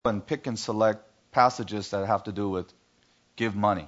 and pick and select passages that have to do with give money.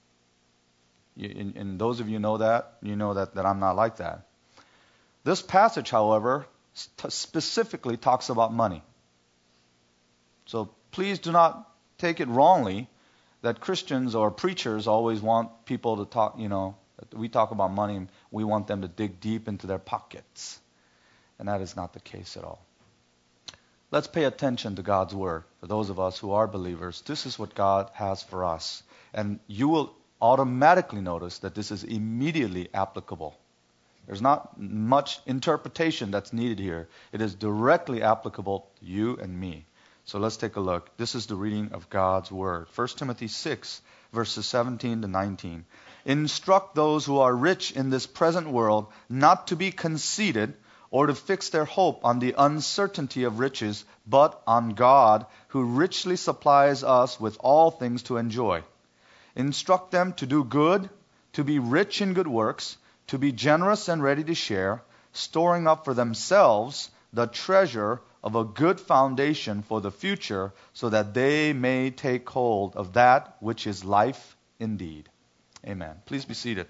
And those of you know that, you know that I'm not like that. This passage, however, specifically talks about money. So please do not take it wrongly that Christians or preachers always want people to talk, we talk about money and we want them to dig deep into their pockets. And that is not the case at all. Let's pay attention to God's word. For those of us who are believers, this is what God has for us. And you will automatically notice that this is immediately applicable. There's not much interpretation that's needed here. It is directly applicable to you and me. So let's take a look. This is the reading of God's word. 1 Timothy 6, verses 17 to 19. Instruct those who are rich in this present world not to be conceited or to fix their hope on the uncertainty of riches, but on God, who richly supplies us with all things to enjoy. Instruct them to do good, to be rich in good works, to be generous and ready to share, storing up for themselves the treasure of a good foundation for the future, so that they may take hold of that which is life indeed. Amen. Please be seated.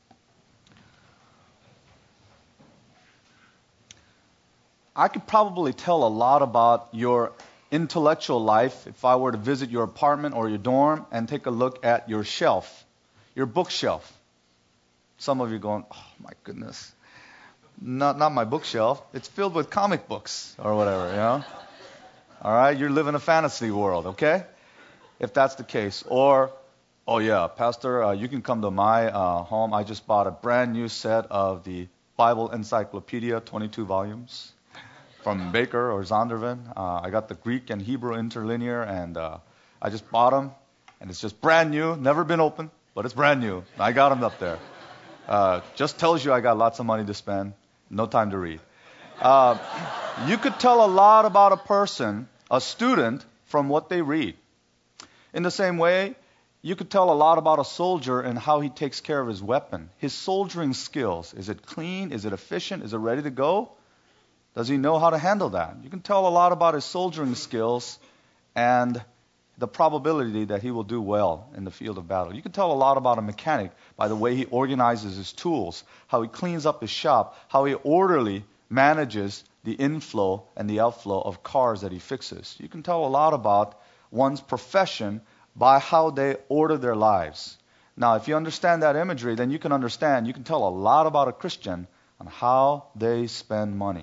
I could probably tell a lot about your intellectual life if I were to visit your apartment or your dorm and take a look at your shelf, your bookshelf. Some of you are going, oh my goodness, not my bookshelf. It's filled with comic books or whatever, All right, you're living a fantasy world, okay? If that's the case. Or, oh yeah, Pastor, you can come to my home. I just bought a brand new set of the Bible Encyclopedia, 22 volumes. From Baker or Zondervan. I got the Greek and Hebrew interlinear, and I just bought them, and it's just brand new, never been opened, but it's brand new. I got them up there. Just tells you I got lots of money to spend, no time to read. You could tell a lot about a person, a student, from what they read. In the same way, you could tell a lot about a soldier and how he takes care of his weapon. His soldiering skills. Is it clean? Is it efficient? Is it ready to go? Does he know how to handle that? You can tell a lot about his soldiering skills and the probability that he will do well in the field of battle. You can tell a lot about a mechanic by the way he organizes his tools, how he cleans up his shop, how he orderly manages the inflow and the outflow of cars that he fixes. You can tell a lot about one's profession by how they order their lives. Now, if you understand that imagery, then you can tell a lot about a Christian on how they spend money.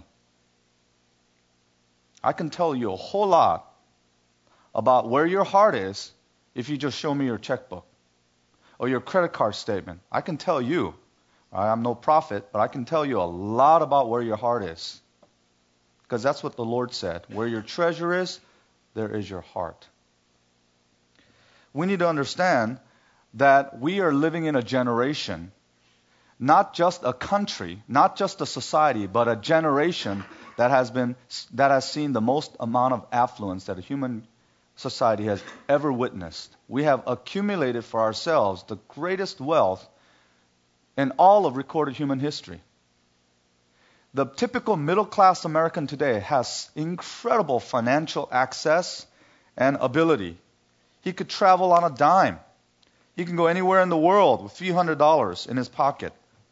I can tell you a whole lot about where your heart is if you just show me your checkbook or your credit card statement. I can tell you. I'm no prophet, but I can tell you a lot about where your heart is. Because that's what the Lord said. Where your treasure is, there is your heart. We need to understand that we are living in a generation, not just a country, not just a society, but a generation that has seen the most amount of affluence that a human society has ever witnessed. We have accumulated for ourselves the greatest wealth in all of recorded human history. The typical middle-class American today has incredible financial access and ability. He could travel on a dime. He can go anywhere in the world with $300 in his pocket.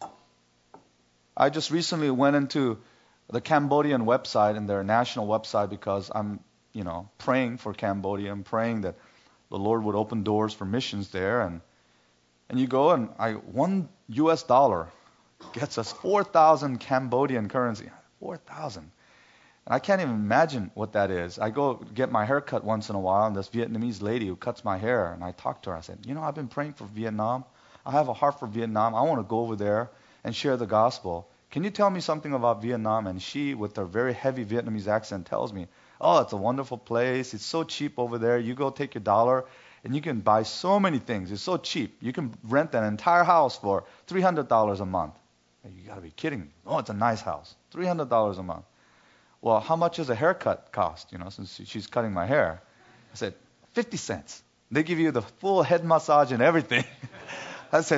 I just recently went into the Cambodian website and their national website because I'm, praying for Cambodia. I'm praying that the Lord would open doors for missions there. And you go and $1 gets us 4,000 Cambodian currency. 4,000. And I can't even imagine what that is. I go get my hair cut once in a while, and this Vietnamese lady who cuts my hair, and I talk to her. I said, I've been praying for Vietnam. I have a heart for Vietnam. I want to go over there and share the gospel. Can you tell me something about Vietnam? And she, with her very heavy Vietnamese accent, tells me, oh, it's a wonderful place. It's so cheap over there. You go take your dollar, and you can buy so many things. It's so cheap. You can rent an entire house for $300 a month. You got to be kidding me. Oh, it's a nice house. $300 a month. Well, how much does a haircut cost, since she's cutting my hair? I said, 50 cents. They give you the full head massage and everything. I said,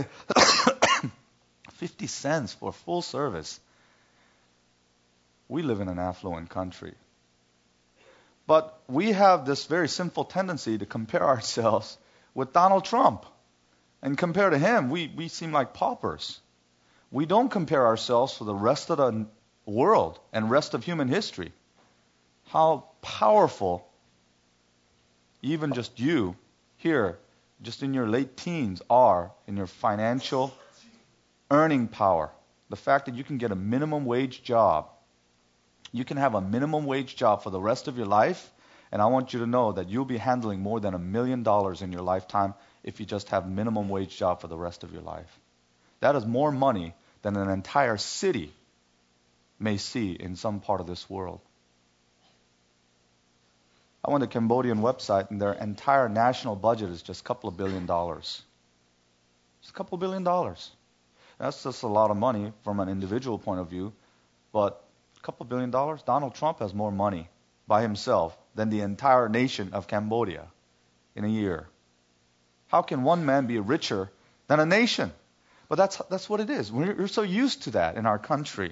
50 cents for full service. We live in an affluent country. But we have this very sinful tendency to compare ourselves with Donald Trump. And compared to him, we seem like paupers. We don't compare ourselves to the rest of the world and rest of human history. How powerful even just you here, just in your late teens, are in your financial earning power. The fact that you can get a minimum wage job. You can have a minimum wage job for the rest of your life, and I want you to know that you'll be handling more than $1 million in your lifetime if you just have a minimum wage job for the rest of your life. That is more money than an entire city may see in some part of this world. I went to the Cambodian website, and their entire national budget is just a couple of $1 billion. Just a couple of $1 billion. That's just a lot of money from an individual point of view, but a couple of $1 billion? Donald Trump has more money by himself than the entire nation of Cambodia in a year. How can one man be richer than a nation? But that's what it is. We're so used to that in our country.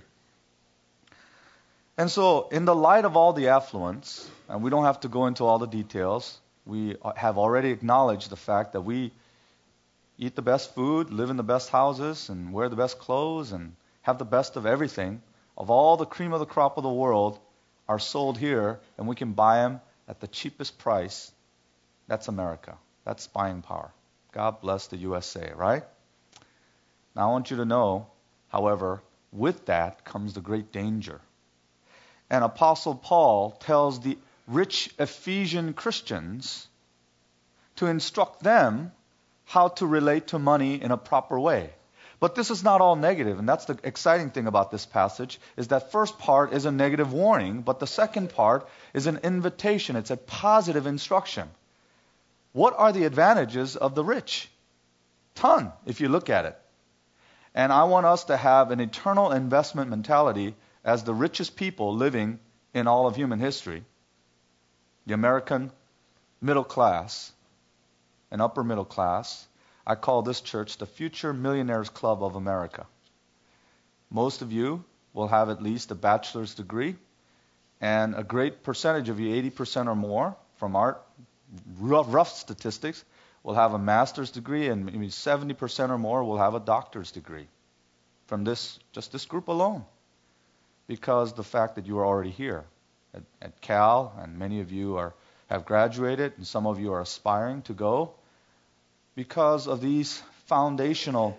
And so, in the light of all the affluence, and we don't have to go into all the details, we have already acknowledged the fact that we eat the best food, live in the best houses, and wear the best clothes, and have the best of everything. Of all the cream of the crop of the world are sold here, and we can buy them at the cheapest price. That's America. That's buying power. God bless the USA, right? Now I want you to know, however, with that comes the great danger. And Apostle Paul tells the rich Ephesian Christians to instruct them how to relate to money in a proper way. But this is not all negative, and that's the exciting thing about this passage, is that first part is a negative warning, but the second part is an invitation. It's a positive instruction. What are the advantages of the rich? Ton, if you look at it. And I want us to have an eternal investment mentality as the richest people living in all of human history. The American middle class and upper middle class. I call this church the Future Millionaires Club of America. Most of you will have at least a bachelor's degree, and a great percentage of you, 80% or more, from our rough statistics, will have a master's degree, and maybe 70% or more will have a doctor's degree from this group alone. Because the fact that you are already here at Cal, and many of you have graduated, and some of you are aspiring to go, because of these foundational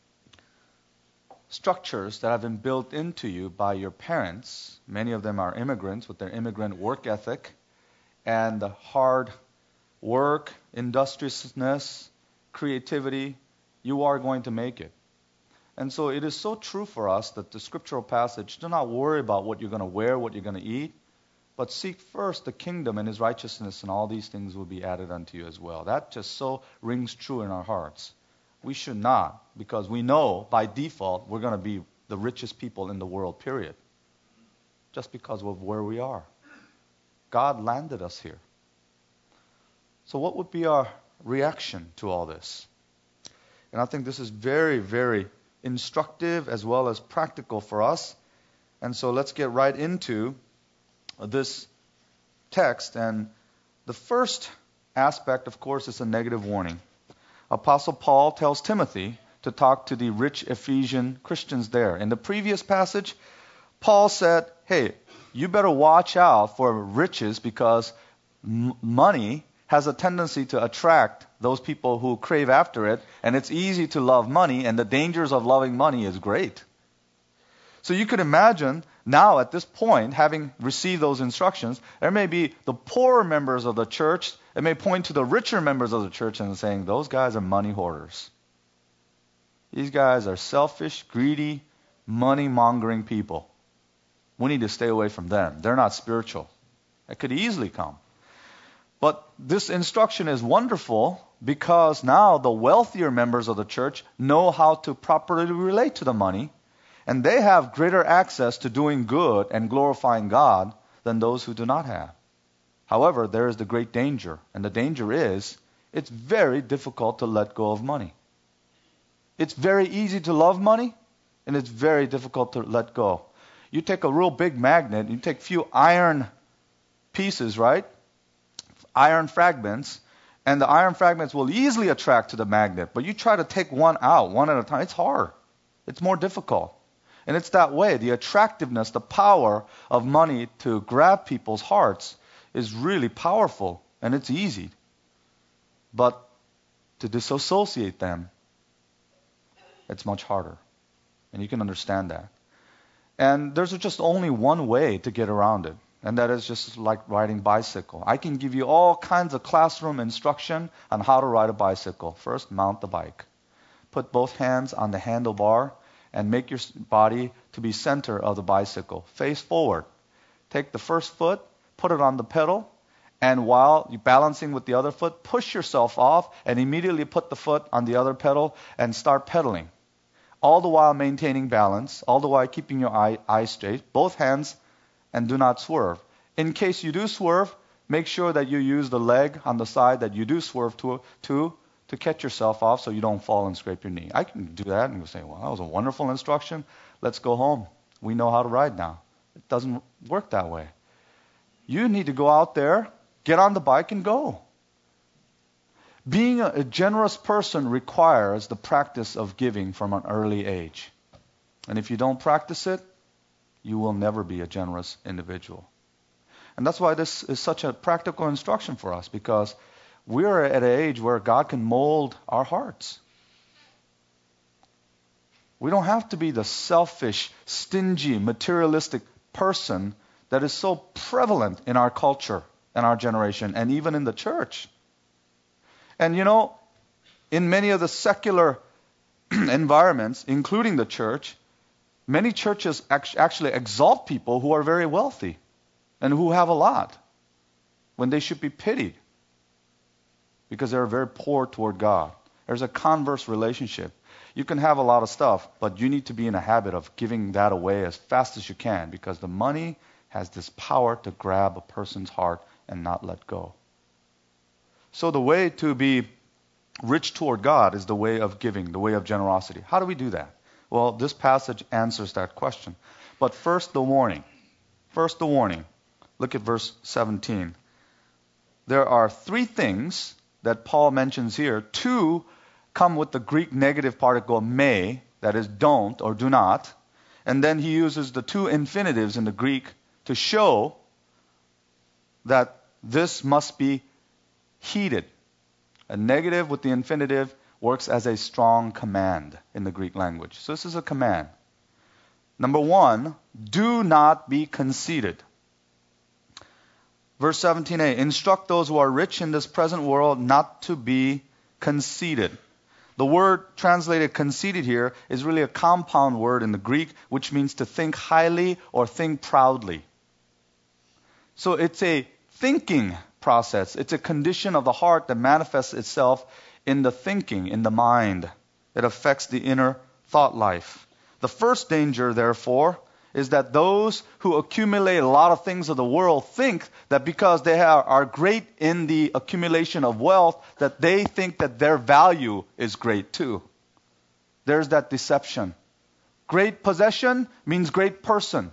structures that have been built into you by your parents. Many of them are immigrants with their immigrant work ethic and the hard work, industriousness, creativity. You are going to make it. And so it is so true for us that the scriptural passage, do not worry about what you're going to wear, what you're going to eat, but seek first the kingdom and his righteousness, and all these things will be added unto you as well. That just so rings true in our hearts. We should not, because we know by default we're going to be the richest people in the world, period. Just because of where we are. God landed us here. So what would be our reaction to all this? And I think this is very, very instructive as well as practical for us. And so let's get right into this text. And the first aspect, of course, is a negative warning. Apostle Paul tells Timothy to talk to the rich Ephesian Christians there. In the previous passage, Paul said, hey, you better watch out for riches, because money has a tendency to attract those people who crave after it, and it's easy to love money, and the dangers of loving money is great. So you could imagine now at this point, having received those instructions, there may be the poorer members of the church, it may point to the richer members of the church and saying, those guys are money hoarders. These guys are selfish, greedy, money-mongering people. We need to stay away from them. They're not spiritual. It could easily come. But this instruction is wonderful because now the wealthier members of the church know how to properly relate to the money, and they have greater access to doing good and glorifying God than those who do not have. However, there is the great danger, and the danger is it's very difficult to let go of money. It's very easy to love money, and it's very difficult to let go. You take a real big magnet, you take a few iron pieces, right? Iron fragments, and the iron fragments will easily attract to the magnet. But you try to take one out, one at a time, it's hard. It's more difficult. And it's that way. The attractiveness, the power of money to grab people's hearts is really powerful, and it's easy. But to disassociate them, it's much harder. And you can understand that. And there's just only one way to get around it. And that is just like riding bicycle. I can give you all kinds of classroom instruction on how to ride a bicycle. First, mount the bike. Put both hands on the handlebar and make your body to be center of the bicycle. Face forward. Take the first foot, put it on the pedal, and while you're balancing with the other foot, push yourself off and immediately put the foot on the other pedal and start pedaling. All the while maintaining balance, all the while keeping your eyes straight, both hands, and do not swerve. In case you do swerve, make sure that you use the leg on the side that you do swerve to catch yourself off so you don't fall and scrape your knee. I can do that and you'll say, well, that was a wonderful instruction. Let's go home. We know how to ride now. It doesn't work that way. You need to go out there, get on the bike, and go. Being a generous person requires the practice of giving from an early age. And if you don't practice it, you will never be a generous individual. And that's why this is such a practical instruction for us, because we're at an age where God can mold our hearts. We don't have to be the selfish, stingy, materialistic person that is so prevalent in our culture and our generation, and even in the church. And you know, in many of the secular environments, including the church, many churches actually exalt people who are very wealthy and who have a lot when they should be pitied because they're very poor toward God. There's a converse relationship. You can have a lot of stuff, but you need to be in a habit of giving that away as fast as you can, because the money has this power to grab a person's heart and not let go. So the way to be rich toward God is the way of giving, the way of generosity. How do we do that? Well, this passage answers that question. But first, the warning. First, the warning. Look at verse 17. There are three things that Paul mentions here. Two come with the Greek negative particle may, that is don't or do not. And then he uses the two infinitives in the Greek to show that this must be heeded. A negative with the infinitive works as a strong command in the Greek language. So this is a command. Number one, do not be conceited. Verse 17a, instruct those who are rich in this present world not to be conceited. The word translated conceited here is really a compound word in the Greek, which means to think highly or think proudly. So it's a thinking process. It's a condition of the heart that manifests itself in the thinking, in the mind. It affects the inner thought life. The first danger, therefore, is that those who accumulate a lot of things of the world think that because they are great in the accumulation of wealth, that they think that their value is great too. There's that deception. Great possession means great person.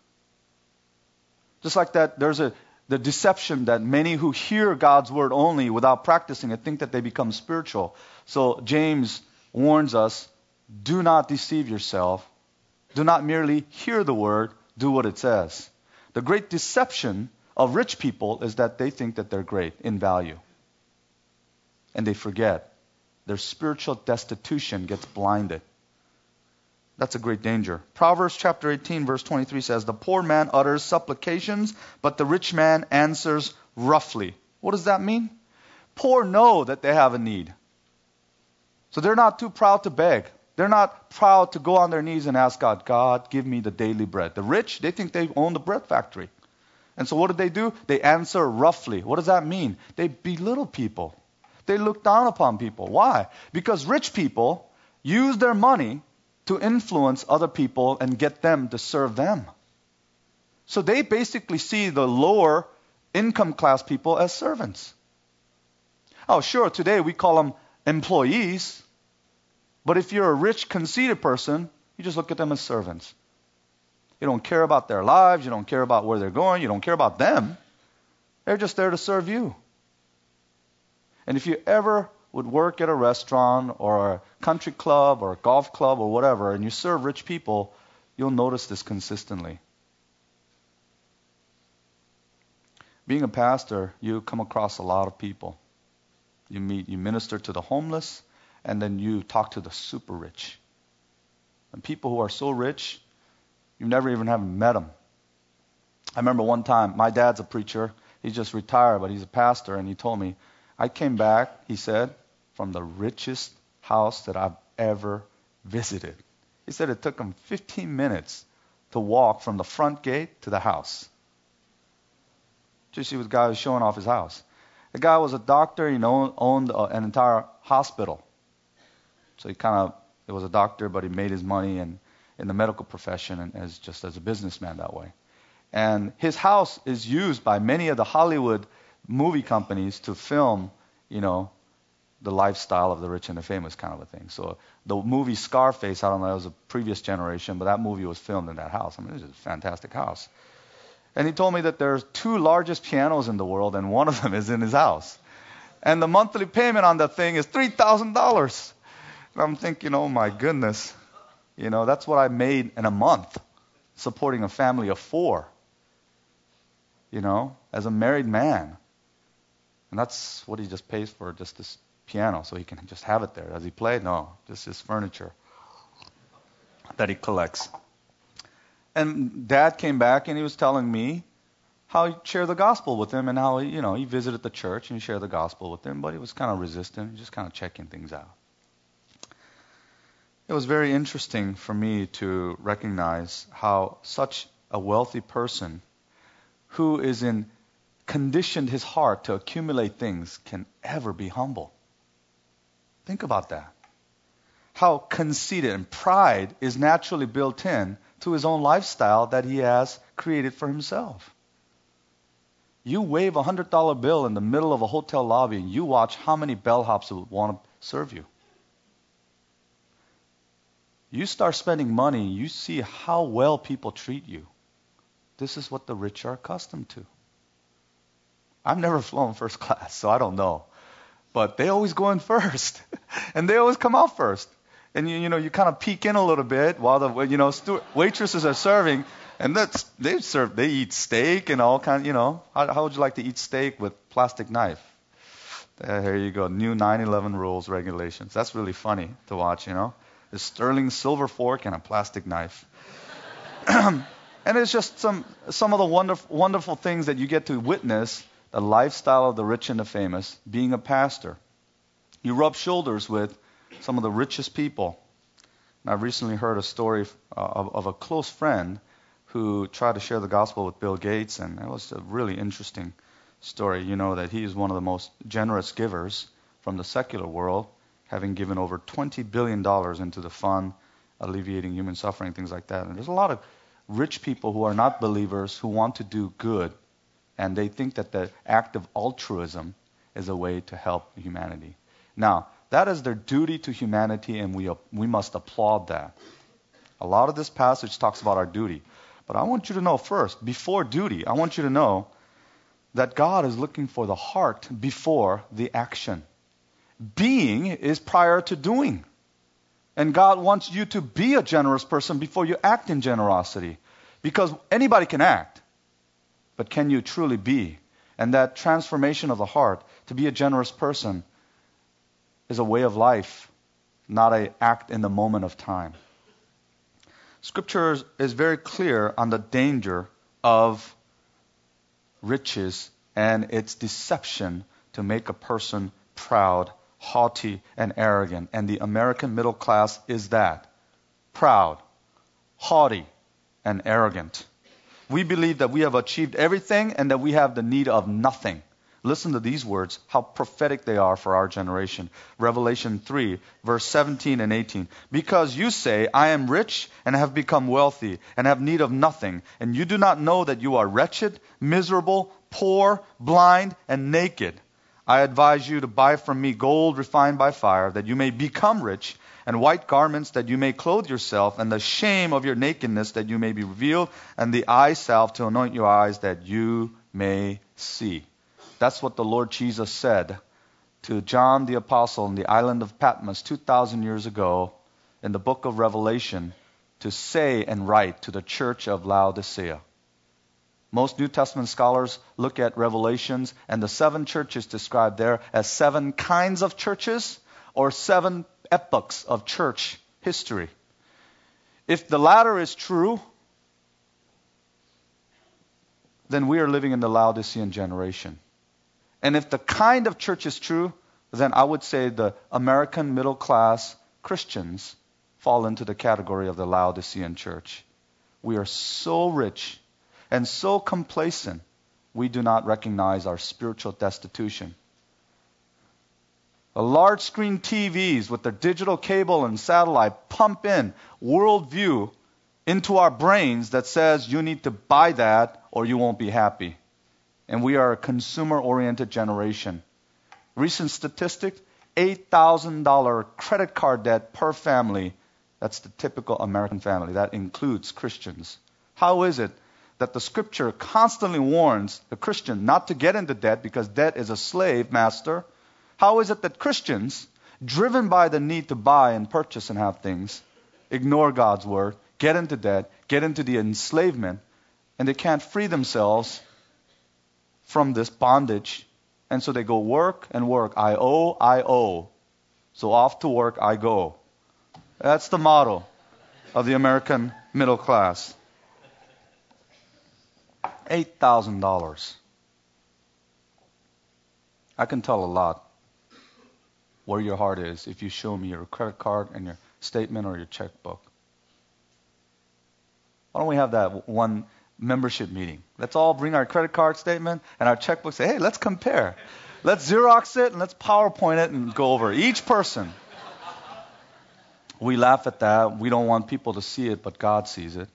Just like that, there's the deception that many who hear God's word only without practicing it think that they become spiritual. So James warns us, do not deceive yourself. Do not merely hear the word, do what it says. The great deception of rich people is that they think that they're great in value. And they forget. Their spiritual destitution gets blinded. That's a great danger. Proverbs chapter 18, verse 23 says, the poor man utters supplications, but the rich man answers roughly. What does that mean? Poor know that they have a need. So they're not too proud to beg. They're not proud to go on their knees and ask God, God, give me the daily bread. The rich, they think they own the bread factory. And so what do? They answer roughly. What does that mean? They belittle people. They look down upon people. Why? Because rich people use their money to influence other people and get them to serve them. So they basically see the lower income class people as servants. Oh, sure, today we call them employees. But if you're a rich, conceited person, you just look at them as servants. You don't care about their lives. You don't care about where they're going. You don't care about them. They're just there to serve you. And if you ever would work at a restaurant or a country club or a golf club or whatever, and you serve rich people, you'll notice this consistently. Being a pastor, you come across a lot of people. You minister to the homeless, and then you talk to the super rich. And people who are so rich, you never even have met them. I remember one time, my dad's a preacher. He's just retired, but he's a pastor, and he told me, I came back, he said, from the richest house that I've ever visited. He said it took him 15 minutes to walk from the front gate to the house. Just see what the guy was showing off his house. The guy was a doctor, owned an entire hospital. So he was a doctor, but he made his money in the medical profession and as a businessman that way. And his house is used by many of the Hollywood movie companies to film, the lifestyle of the rich and the famous kind of a thing. So the movie Scarface, I don't know, it was a previous generation, but that movie was filmed in that house. I mean, it's a fantastic house. And he told me that there's 2 largest pianos in the world, and one of them is in his house. And the monthly payment on that thing is $3,000. And I'm thinking, oh my goodness, that's what I made in a month, supporting a family of 4, as a married man. And that's what he just pays for, just this piano, so he can just have it there. Does he play? No, just his furniture that he collects. And Dad came back and he was telling me how he shared the gospel with him and how he visited the church and he shared the gospel with him, but he was kind of resistant, just kind of checking things out. It was very interesting for me to recognize how such a wealthy person who is conditioned his heart to accumulate things can ever be humble. Think about that. How conceited and pride is naturally built in to his own lifestyle that he has created for himself. You wave a $100 bill in the middle of a hotel lobby and you watch how many bellhops would want to serve you. You start spending money, you see how well people treat you. This is what the rich are accustomed to. I've never flown first class, so I don't know. But they always go in first. And they always come out first. And you kind of peek in a little bit while the waitresses are serving, and they eat steak and all kind. How would you like to eat steak with plastic knife? Here you go, new 9/11 rules regulations. That's really funny to watch. A sterling silver fork and a plastic knife. And it's just some of the wonderful things that you get to witness. The lifestyle of the rich and the famous, being a pastor. You rub shoulders with some of the richest people. And I've recently heard a story of a close friend who tried to share the gospel with Bill Gates, and it was a really interesting story. That he is one of the most generous givers from the secular world, having given over $20 billion into the fund, alleviating human suffering, things like that. And there's a lot of rich people who are not believers who want to do good, and they think that the act of altruism is a way to help humanity. Now, that is their duty to humanity, and we must applaud that. A lot of this passage talks about our duty. But I want you to know first, before duty, I want you to know that God is looking for the heart before the action. Being is prior to doing. And God wants you to be a generous person before you act in generosity. Because anybody can act. But can you truly be? And that transformation of the heart, to be a generous person, is a way of life, not an act in the moment of time. Scripture is very clear on the danger of riches and its deception to make a person proud, haughty, and arrogant. And the American middle class is that. Proud, haughty, and arrogant. We believe that we have achieved everything and that we have the need of nothing. Listen to these words, how prophetic they are for our generation. Revelation 3, verse 17 and 18. Because you say, I am rich and have become wealthy and have need of nothing, and you do not know that you are wretched, miserable, poor, blind, and naked. I advise you to buy from me gold refined by fire, that you may become rich, and white garments that you may clothe yourself, and the shame of your nakedness that you may be revealed, and the eye salve to anoint your eyes that you may see. That's what the Lord Jesus said to John the Apostle in the island of Patmos 2,000 years ago in the book of Revelation to say and write to the church of Laodicea. Most New Testament scholars look at Revelations and the 7 churches described there as 7 kinds of churches or 7 epochs of church history. If the latter is true, then we are living in the Laodicean generation. And if the kind of church is true, then I would say the American middle class Christians fall into the category of the Laodicean church. We are so rich and so complacent, we do not recognize our spiritual destitution. The large screen TVs with their digital cable and satellite pump in worldview into our brains that says you need to buy that or you won't be happy. And we are a consumer-oriented generation. Recent statistic, $8,000 credit card debt per family. That's the typical American family. That includes Christians. How is it that the Scripture constantly warns the Christian not to get into debt because debt is a slave master? How is it that Christians, driven by the need to buy and purchase and have things, ignore God's word, get into debt, get into the enslavement, and they can't free themselves from this bondage, and so they go work and work. I owe. So off to work I go. That's the motto of the American middle class. $8,000. I can tell a lot where your heart is if you show me your credit card and your statement or your checkbook. Why don't we have that one membership meeting? Let's all bring our credit card statement and our checkbook. Say, hey, let's compare. Let's Xerox it and let's PowerPoint it and go over each person. We laugh at that. We don't want people to see it, but God sees it.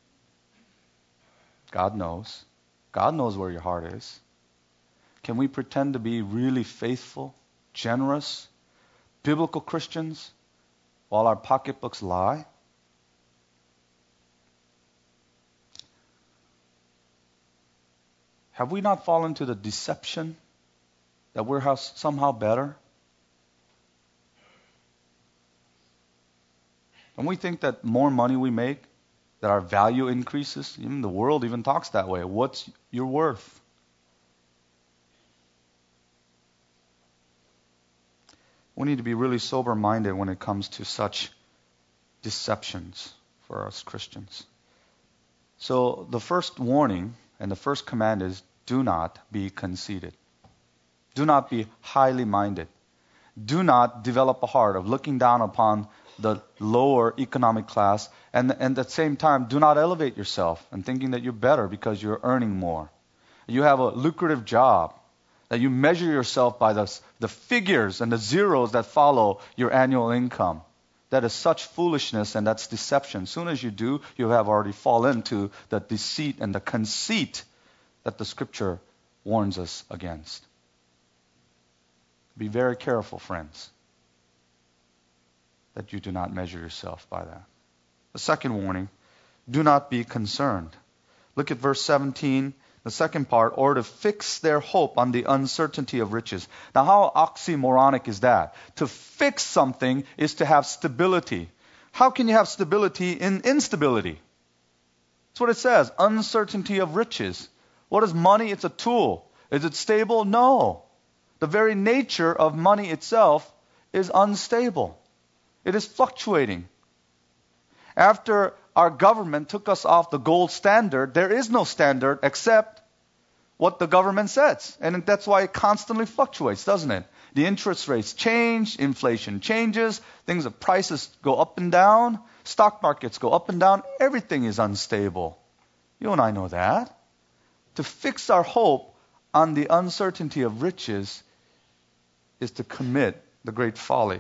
God knows. God knows where your heart is. Can we pretend to be really faithful, generous, biblical Christians while our pocketbooks lie? Have we not fallen to the deception that we're somehow better? And we think that more money we make, that our value increases. Even the world even talks that way. What's your worth? We need to be really sober-minded when it comes to such deceptions for us Christians. So the first warning and the first command is, do not be conceited. Do not be highly minded. Do not develop a heart of looking down upon the lower economic class, and at the same time, do not elevate yourself and thinking that you're better because you're earning more. You have a lucrative job, that you measure yourself by the figures and the zeros that follow your annual income. That is such foolishness and that's deception. As soon as you do, you have already fallen into the deceit and the conceit that the Scripture warns us against. Be very careful, friends, that you do not measure yourself by that. The second warning, do not be concerned. Look at verse 17, the second part, or to fix their hope on the uncertainty of riches. Now, how oxymoronic is that? To fix something is to have stability. How can you have stability in instability? That's what it says, uncertainty of riches. What is money? It's a tool. Is it stable? No. The very nature of money itself is unstable. It is fluctuating. After our government took us off the gold standard, there is no standard except what the government says. And that's why it constantly fluctuates, doesn't it? The interest rates change, inflation changes, prices go up and down, stock markets go up and down, everything is unstable. You and I know that. To fix our hope on the uncertainty of riches is to commit the great folly.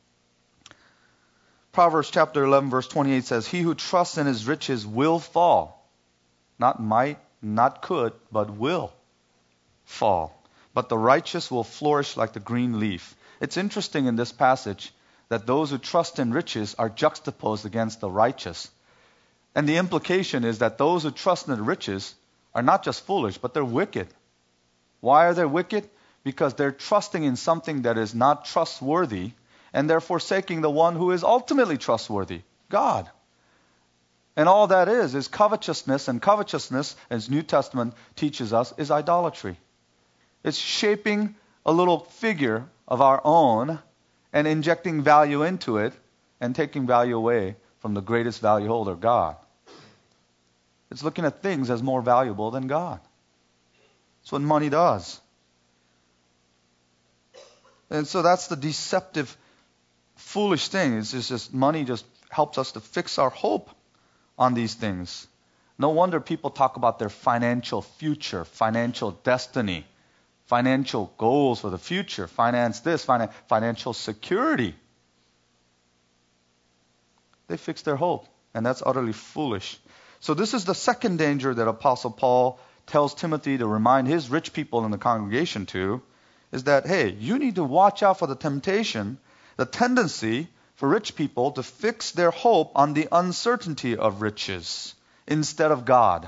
Proverbs chapter 11, verse 28 says, he who trusts in his riches will fall. Not might, not could, but will fall. But the righteous will flourish like the green leaf. It's interesting in this passage that those who trust in riches are juxtaposed against the righteous. And the implication is that those who trust in riches are not just foolish, but they're wicked. Why are they wicked? Because they're trusting in something that is not trustworthy, and they're forsaking the one who is ultimately trustworthy, God. And all that is covetousness, and covetousness, as New Testament teaches us, is idolatry. It's shaping a little figure of our own and injecting value into it and taking value away from the greatest value holder, God. It's looking at things as more valuable than God. That's what money does. And so that's the deceptive, foolish thing. It's just money just helps us to fix our hope on these things. No wonder people talk about their financial future, financial destiny, financial goals for the future, financial security. They fix their hope, and that's utterly foolish. So this is the second danger that Apostle Paul tells Timothy to remind his rich people in the congregation to, is that, hey, you need to watch out for the temptation, the tendency for rich people to fix their hope on the uncertainty of riches instead of God.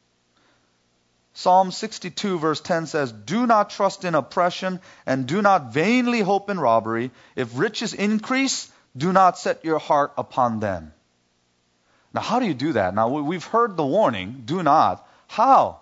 Psalm 62 verse 10 says, "Do not trust in oppression and do not vainly hope in robbery. If riches increase, do not set your heart upon them." Now, how do you do that? Now, we've heard the warning, do not. How?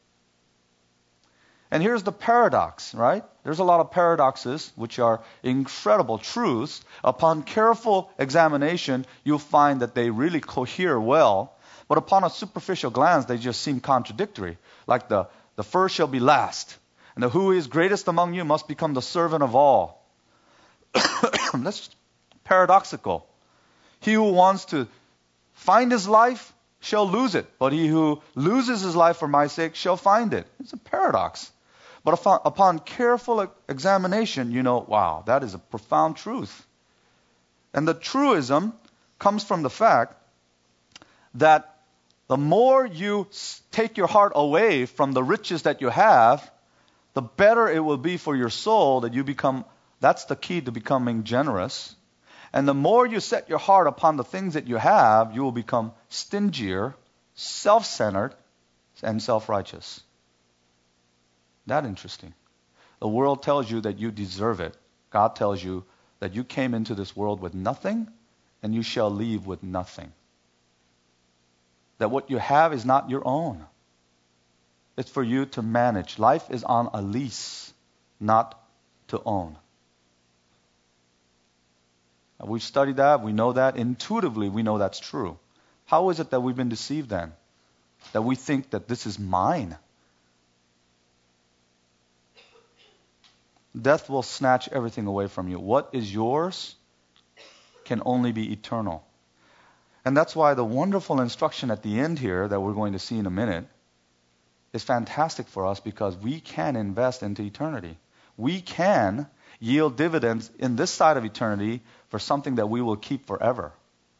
And here's the paradox, right? There's a lot of paradoxes, which are incredible truths. Upon careful examination, you'll find that they really cohere well. But upon a superficial glance, they just seem contradictory. Like the first shall be last, and the who is greatest among you must become the servant of all. That's paradoxical. He who wants to find his life shall lose it, but he who loses his life for my sake shall find it. It's a paradox. But upon careful examination, you know, wow, that is a profound truth. And the truism comes from the fact that the more you take your heart away from the riches that you have, the better it will be for your soul that you become. That's the key to becoming generous. And the more you set your heart upon the things that you have, you will become stingier, self-centered, and self-righteous. That interesting. The world tells you that you deserve it. God tells you that you came into this world with nothing, and you shall leave with nothing. That what you have is not your own. It's for you to manage. Life is on a lease, not to own. We've studied that. We know that. Intuitively, we know that's true. How is it that we've been deceived then? That we think that this is mine. Death will snatch everything away from you. What is yours can only be eternal. And that's why the wonderful instruction at the end here that we're going to see in a minute is fantastic for us, because we can invest into eternity. We can yield dividends in this side of eternity for something that we will keep forever.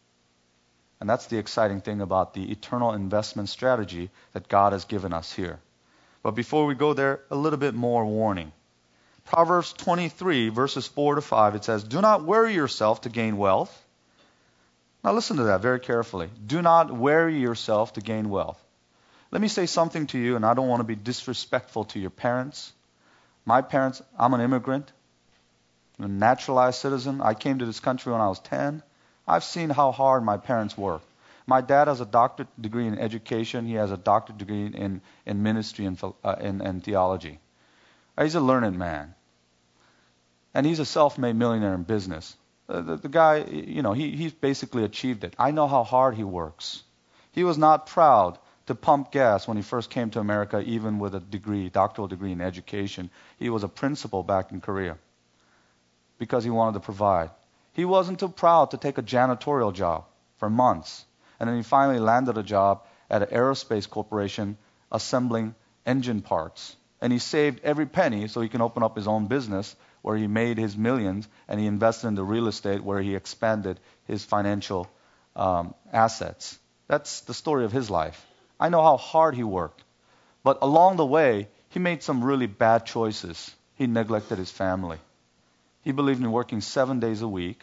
And that's the exciting thing about the eternal investment strategy that God has given us here. But before we go there, a little bit more warning. Proverbs 23, verses 4 to 5, it says, "Do not worry yourself to gain wealth." Now listen to that very carefully. Do not worry yourself to gain wealth. Let me say something to you, and I don't want to be disrespectful to your parents. My parents, I'm an immigrant, a naturalized citizen. I came to this country when I was 10. I've seen how hard my parents work. My dad has a doctorate degree in education. He has a doctorate degree in ministry and theology. He's a learned man. And he's a self-made millionaire in business. The guy, you know, he's basically achieved it. I know how hard he works. He was not proud to pump gas when he first came to America, even with a degree, doctoral degree in education. He was a principal back in Korea because he wanted to provide. He wasn't too proud to take a janitorial job for months. And then he finally landed a job at an aerospace corporation assembling engine parts. And he saved every penny so he can open up his own business where he made his millions, and he invested in the real estate where he expanded his financial assets. That's the story of his life. I know how hard he worked. But along the way, he made some really bad choices. He neglected his family. He believed in working 7 days a week.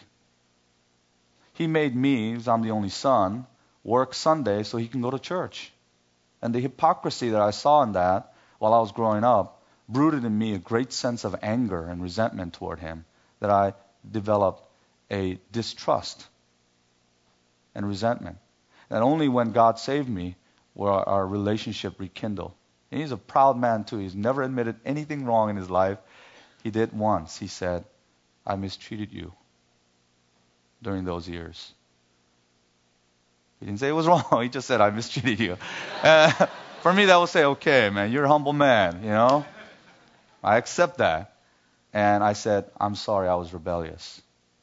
He made me, because I'm the only son, work Sunday so he can go to church. And the hypocrisy that I saw in that while I was growing up brooded in me a great sense of anger and resentment toward him, that I developed a distrust and resentment. And only when God saved me will our relationship rekindle. And he's a proud man too. He's never admitted anything wrong in his life. He did once. He said, I mistreated you during those years. He didn't say it was wrong. He just said, I mistreated you. For me, that would say, okay, man, you're a humble man, you know. I accept that. And I said, I'm sorry, I was rebellious.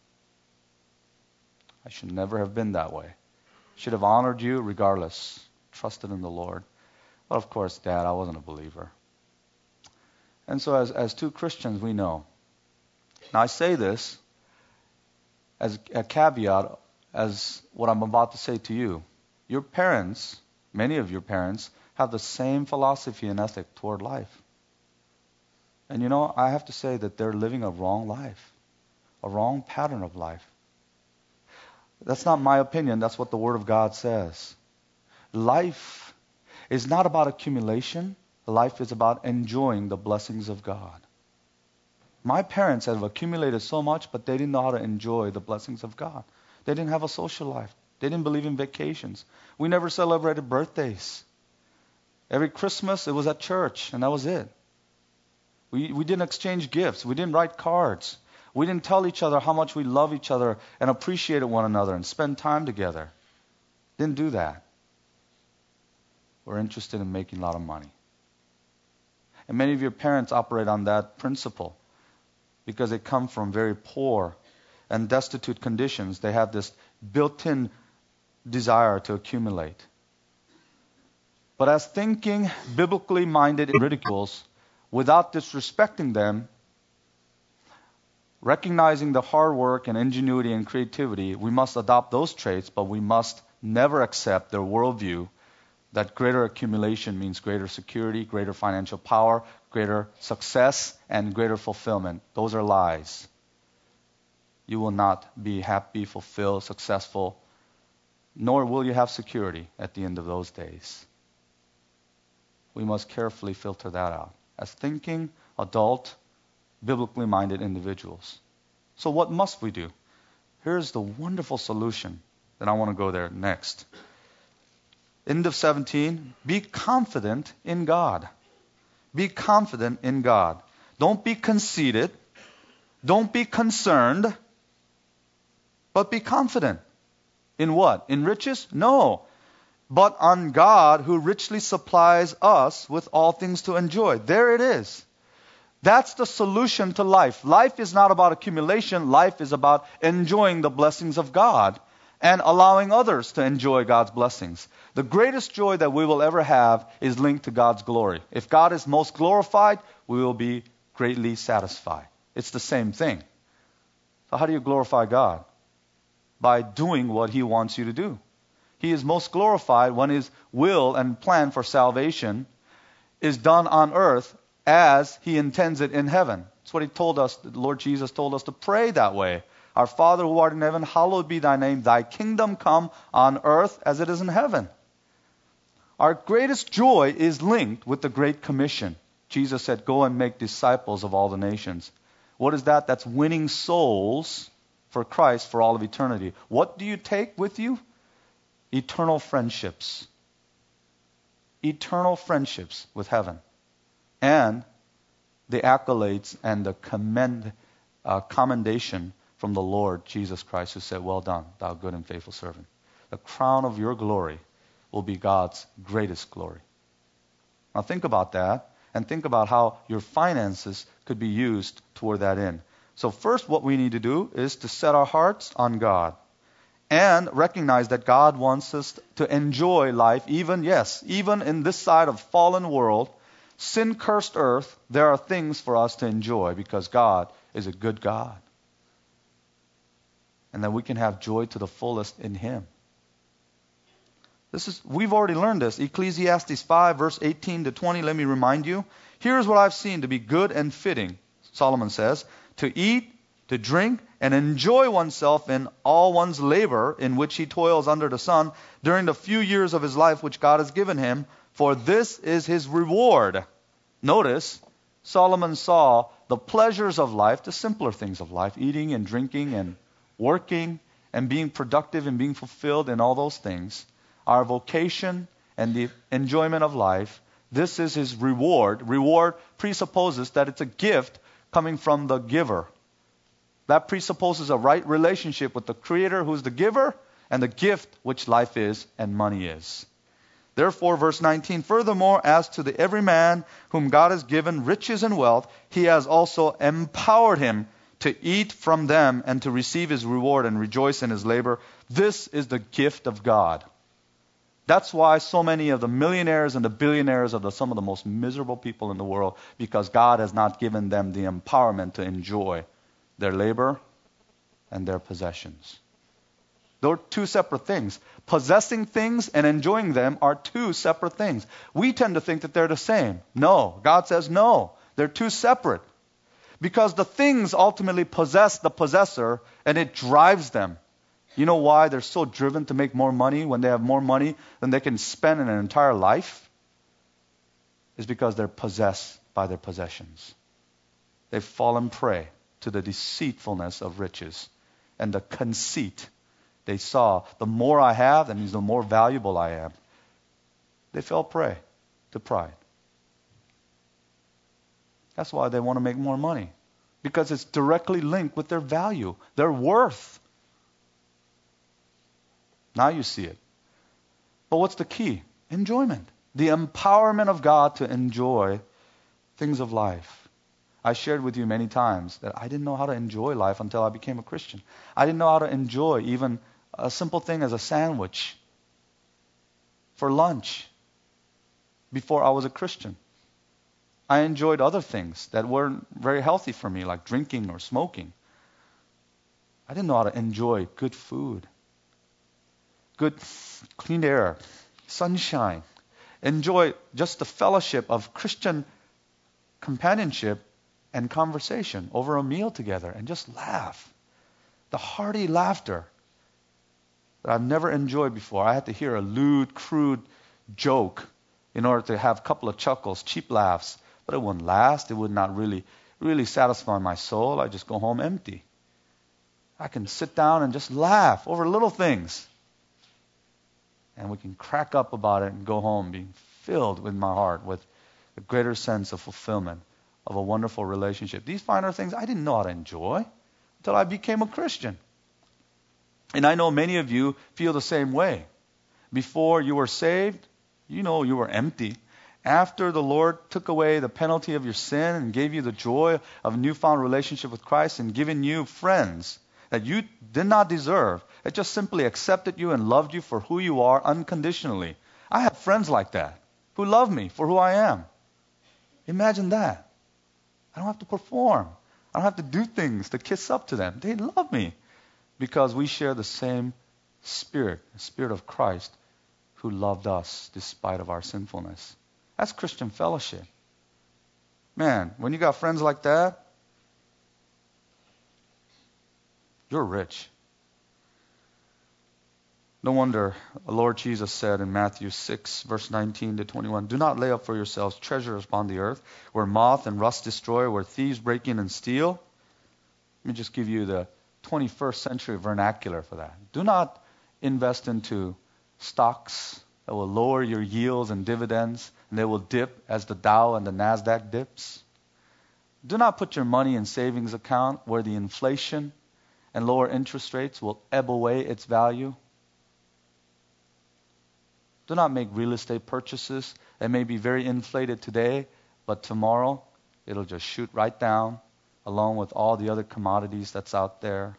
I should never have been that way. Should have honored you regardless. Trusted in the Lord. But of course, Dad, I wasn't a believer. And so as two Christians, we know. Now I say this as a caveat, as what I'm about to say to you. Your parents, many of your parents, have the same philosophy and ethic toward life. And you know, I have to say that they're living a wrong life, a wrong pattern of life. That's not my opinion, that's what the Word of God says. Life is not about accumulation, life is about enjoying the blessings of God. My parents have accumulated so much, but they didn't know how to enjoy the blessings of God. They didn't have a social life. They didn't believe in vacations. We never celebrated birthdays. Every Christmas, it was at church, and that was it. We didn't exchange gifts. We didn't write cards. We didn't tell each other how much we love each other and appreciated one another and spend time together. Didn't do that. We're interested in making a lot of money. And many of your parents operate on that principle because they come from very poor and destitute conditions. They have this built-in desire to accumulate. But as thinking, biblically minded individuals, without disrespecting them, recognizing the hard work and ingenuity and creativity, we must adopt those traits, but we must never accept their worldview that greater accumulation means greater security, greater financial power, greater success, and greater fulfillment. Those are lies. You will not be happy, fulfilled, successful, nor will you have security at the end of those days. We must carefully filter that out as thinking, adult, biblically minded individuals. So what must we do? Here's the wonderful solution. Then I want to go there next. End of 17, be confident in God. Be confident in God. Don't be conceited. Don't be concerned. But be confident. In what? In riches? No. But on God who richly supplies us with all things to enjoy. There it is. That's the solution to life. Life is not about accumulation. Life is about enjoying the blessings of God and allowing others to enjoy God's blessings. The greatest joy that we will ever have is linked to God's glory. If God is most glorified, we will be greatly satisfied. It's the same thing. So how do you glorify God? By doing what He wants you to do. He is most glorified when His will and plan for salvation is done on earth as He intends it in heaven. That's what He told us, the Lord Jesus told us to pray that way. Our Father who art in heaven, hallowed be thy name. Thy kingdom come on earth as it is in heaven. Our greatest joy is linked with the Great Commission. Jesus said, go and make disciples of all the nations. What is that? That's winning souls for Christ for all of eternity. What do you take with you? Eternal friendships. Eternal friendships with heaven. And the accolades and the commendation from the Lord Jesus Christ, who said, well done, thou good and faithful servant. The crown of your glory will be God's greatest glory. Now think about that, and think about how your finances could be used toward that end. So first, what we need to do is to set our hearts on God and recognize that God wants us to enjoy life, even in this side of fallen world, sin-cursed earth, there are things for us to enjoy because God is a good God. And that we can have joy to the fullest in Him. We've already learned this. Ecclesiastes 5, verse 18 to 20, let me remind you. Here's what I've seen to be good and fitting, Solomon says, to eat, to drink, and enjoy oneself in all one's labor in which he toils under the sun during the few years of his life which God has given him, for this is his reward. Notice, Solomon saw the pleasures of life, the simpler things of life, eating and drinking and working and being productive and being fulfilled in all those things, our vocation and the enjoyment of life. This is his reward. Reward presupposes that it's a gift coming from the giver. That presupposes a right relationship with the Creator, who's the giver, and the gift which life is and money is. Therefore, verse 19, furthermore, as to the every man whom God has given riches and wealth, he has also empowered him to eat from them and to receive his reward and rejoice in his labor. This is the gift of God. That's why so many of the millionaires and the billionaires are some of the most miserable people in the world, because God has not given them the empowerment to enjoy their labor and their possessions. They're two separate things. Possessing things and enjoying them are two separate things. We tend to think that they're the same. No, God says no. They're two separate. Because the things ultimately possess the possessor, and it drives them. You know why they're so driven to make more money when they have more money than they can spend in an entire life? It's because they're possessed by their possessions. They've fallen prey to the deceitfulness of riches and the conceit. They saw, the more I have, that means the more valuable I am. They fell prey to pride. That's why they want to make more money. Because it's directly linked with their value, their worth. Now you see it. But what's the key? Enjoyment. The empowerment of God to enjoy things of life. I shared with you many times that I didn't know how to enjoy life until I became a Christian. I didn't know how to enjoy even a simple thing as a sandwich for lunch before I was a Christian. I enjoyed other things that weren't very healthy for me, like drinking or smoking. I didn't know how to enjoy good food, good clean air, sunshine. Enjoy just the fellowship of Christian companionship and conversation over a meal together and just laugh. The hearty laughter that I've never enjoyed before. I had to hear a lewd, crude joke in order to have a couple of chuckles, cheap laughs. But it wouldn't last. It would not really satisfy my soul. I just go home empty. I can sit down and just laugh over little things. And we can crack up about it and go home being filled with my heart with a greater sense of fulfillment of a wonderful relationship. These finer things I didn't know how to enjoy until I became a Christian. And I know many of you feel the same way. Before you were saved, you know you were empty. After the Lord took away the penalty of your sin and gave you the joy of a newfound relationship with Christ and given you friends that you did not deserve, that just simply accepted you and loved you for who you are unconditionally. I have friends like that who love me for who I am. Imagine that. I don't have to perform. I don't have to do things to kiss up to them. They love me because we share the same Spirit, the Spirit of Christ who loved us despite of our sinfulness. That's Christian fellowship. Man, when you got friends like that, you're rich. No wonder the Lord Jesus said in Matthew 6, verse 19 to 21, do not lay up for yourselves treasures upon the earth, where moth and rust destroy, where thieves break in and steal. Let me just give you the 21st century vernacular for that. Do not invest into stocks that will lower your yields and dividends, and they will dip as the Dow and the Nasdaq dips. Do not put your money in savings account where the inflation and lower interest rates will ebb away its value. Do not make real estate purchases that may be very inflated today, but tomorrow it'll just shoot right down along with all the other commodities that's out there.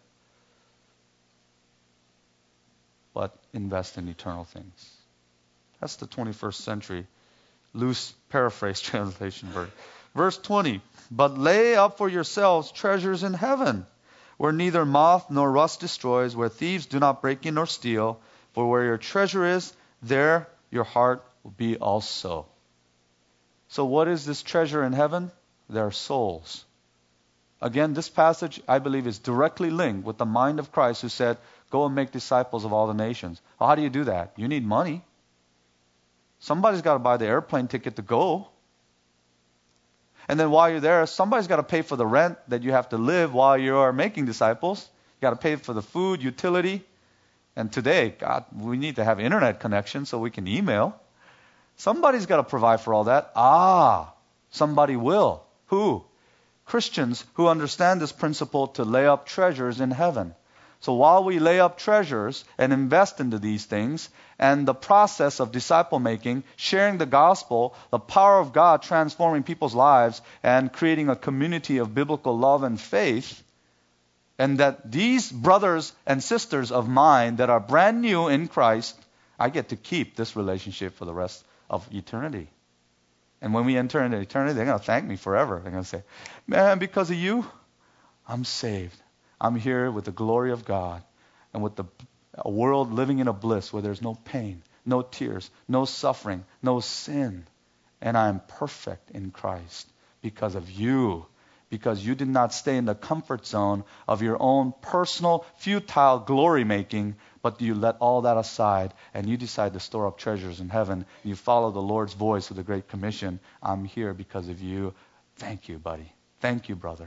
But invest in eternal things. That's the 21st century loose paraphrase translation version. Verse 20, but lay up for yourselves treasures in heaven, where neither moth nor rust destroys, where thieves do not break in or steal, for where your treasure is, there your heart will be also. So what is this treasure in heaven? Their souls. Again, this passage, I believe, is directly linked with the mind of Christ who said, go and make disciples of all the nations. Well, how do you do that? You need money. Somebody's got to buy the airplane ticket to go. And then while you're there, somebody's got to pay for the rent that you have to live while you are making disciples. You got to pay for the food, utility. And today, God, we need to have internet connection so we can email. Somebody's got to provide for all that. Somebody will. Who? Christians who understand this principle to lay up treasures in heaven. So while we lay up treasures and invest into these things, and the process of disciple making, sharing the gospel, the power of God transforming people's lives, and creating a community of biblical love and faith, and that these brothers and sisters of mine that are brand new in Christ, I get to keep this relationship for the rest of eternity. And when we enter into eternity, they're going to thank me forever. They're going to say, man, because of you, I'm saved. I'm here with the glory of God and with a world living in a bliss where there's no pain, no tears, no suffering, no sin. And I am perfect in Christ because of you. Because you did not stay in the comfort zone of your own personal, futile glory making, but you let all that aside and you decide to store up treasures in heaven. You follow the Lord's voice with the Great Commission. I'm here because of you. Thank you, buddy. Thank you, brother.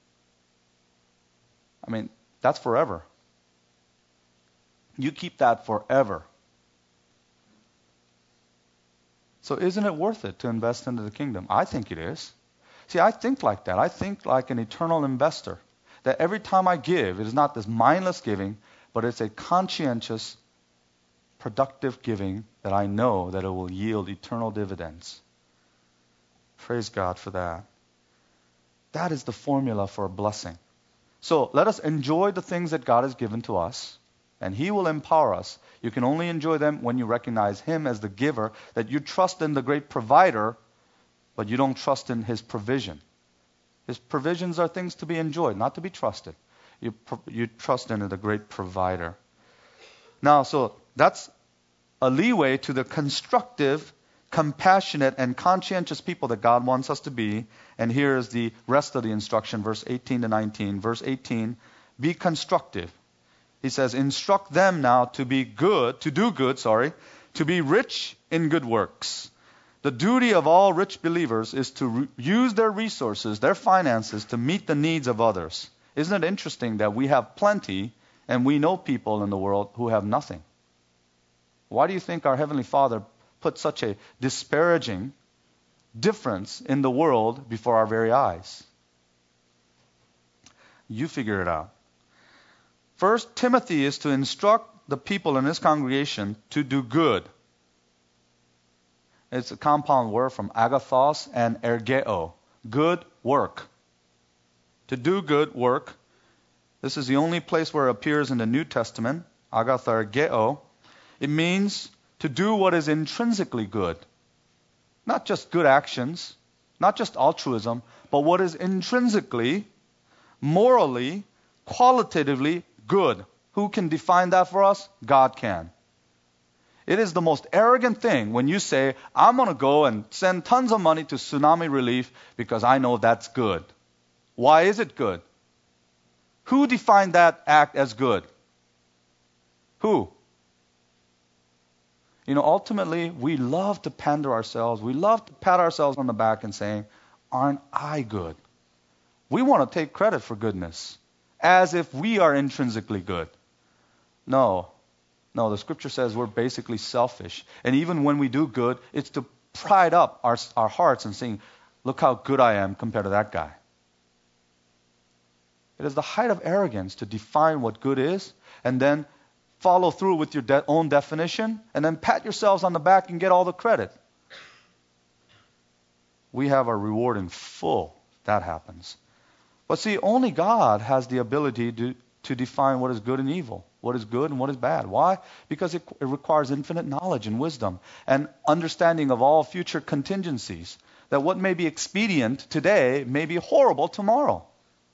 I mean, that's forever. You keep that forever. So isn't it worth it to invest into the kingdom? I think it is. See, I think like that. I think like an eternal investor. That every time I give, it is not this mindless giving, but it's a conscientious, productive giving that I know that it will yield eternal dividends. Praise God for that. That is the formula for a blessing. So let us enjoy the things that God has given to us, and He will empower us. You can only enjoy them when you recognize Him as the giver, that you trust in the great provider, but you don't trust in His provision. His provisions are things to be enjoyed, not to be trusted. You trust in the great provider. Now, so that's a leeway to the constructive, compassionate, and conscientious people that God wants us to be. And here is the rest of the instruction, verse 18 to 19. Verse 18, be constructive. He says, instruct them now to be good, to be rich in good works. The duty of all rich believers is to use their resources, their finances, to meet the needs of others. Isn't it interesting that we have plenty and we know people in the world who have nothing? Why do you think our Heavenly Father put such a disparaging difference in the world before our very eyes? You figure it out. First, Timothy is to instruct the people in his congregation to do good. It's a compound word from agathos and ergeo. Good work. To do good work. This is the only place where it appears in the New Testament. Agatha ergeo. It means to do what is intrinsically good. Not just good actions, not just altruism, but what is intrinsically, morally, qualitatively good. Who can define that for us? God can. It is the most arrogant thing when you say, I'm going to go and send tons of money to tsunami relief because I know that's good. Why is it good? Who defined that act as good? Who? You know, ultimately, we love to pander ourselves. We love to pat ourselves on the back and saying, aren't I good? We want to take credit for goodness as if we are intrinsically good. No, the scripture says we're basically selfish. And even when we do good, it's to pride up our hearts and saying, look how good I am compared to that guy. It is the height of arrogance to define what good is and then follow through with your own definition and then pat yourselves on the back and get all the credit. We have our reward in full. That happens. But see, only God has the ability to define what is good and evil, what is good and what is bad. Why? Because it requires infinite knowledge and wisdom and understanding of all future contingencies. That what may be expedient today may be horrible tomorrow.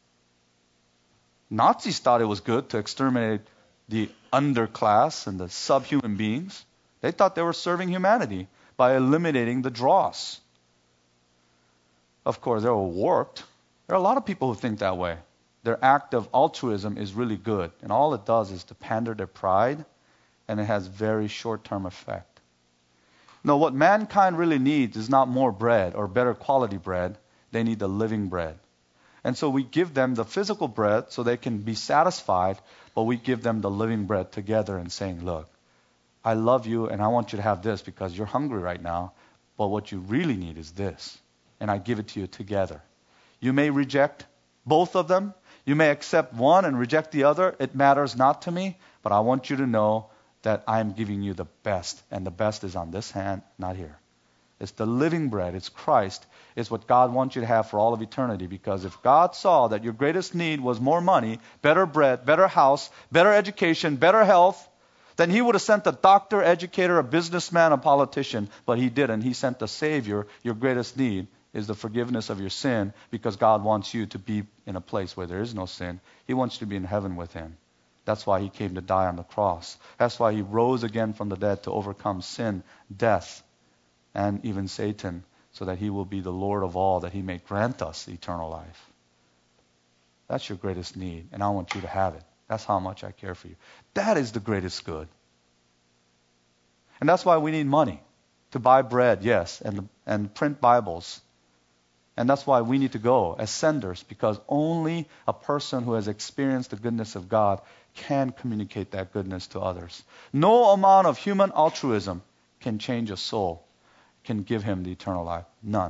Nazis thought it was good to exterminate the underclass and the subhuman beings. They thought they were serving humanity by eliminating the dross. Of course, they were warped. There are a lot of people who think that way. Their act of altruism is really good, and all it does is to pander their pride, and it has very short-term effect. No, what mankind really needs is not more bread or better quality bread. They need the living bread. And so we give them the physical bread so they can be satisfied, but we give them the living bread together and saying, look, I love you and I want you to have this because you're hungry right now, but what you really need is this. And I give it to you together. You may reject both of them. You may accept one and reject the other. It matters not to me, but I want you to know that I'm giving you the best, and the best is on this hand, not here. It's the living bread. It's Christ. It's what God wants you to have for all of eternity. Because if God saw that your greatest need was more money, better bread, better house, better education, better health, then he would have sent a doctor, educator, a businessman, a politician. But he didn't. He sent the Savior. Your greatest need is the forgiveness of your sin, because God wants you to be in a place where there is no sin. He wants you to be in heaven with him. That's why he came to die on the cross. That's why he rose again from the dead to overcome sin, death, and even Satan, so that he will be the Lord of all, that he may grant us eternal life. That's your greatest need, and I want you to have it. That's how much I care for you. That is the greatest good. And that's why we need money to buy bread, yes, and print Bibles. And that's why we need to go as senders, because only a person who has experienced the goodness of God can communicate that goodness to others. No amount of human altruism can change a soul, can give him the eternal life. None.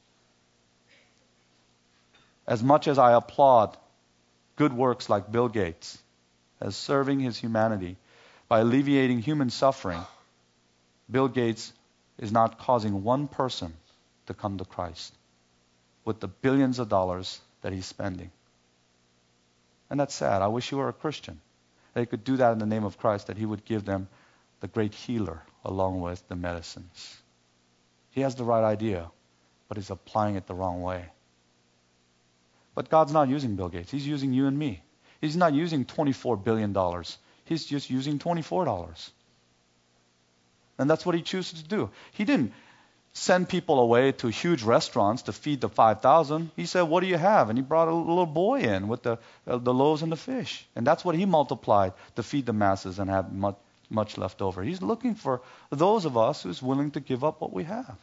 As much as I applaud good works like Bill Gates as serving his humanity by alleviating human suffering, Bill Gates is not causing one person to come to Christ with the billions of dollars that he's spending. And that's sad. I wish he were a Christian, that he could do that in the name of Christ, that he would give them the great healer along with the medicines. He has the right idea, but he's applying it the wrong way. But God's not using Bill Gates. He's using you and me. He's not using $24 billion. He's just using $24. And that's what he chooses to do. He didn't send people away to huge restaurants to feed the 5,000. He said, what do you have? And he brought a little boy in with the loaves and the fish. And that's what he multiplied to feed the masses and have much left over. He's looking for those of us who's willing to give up what we have.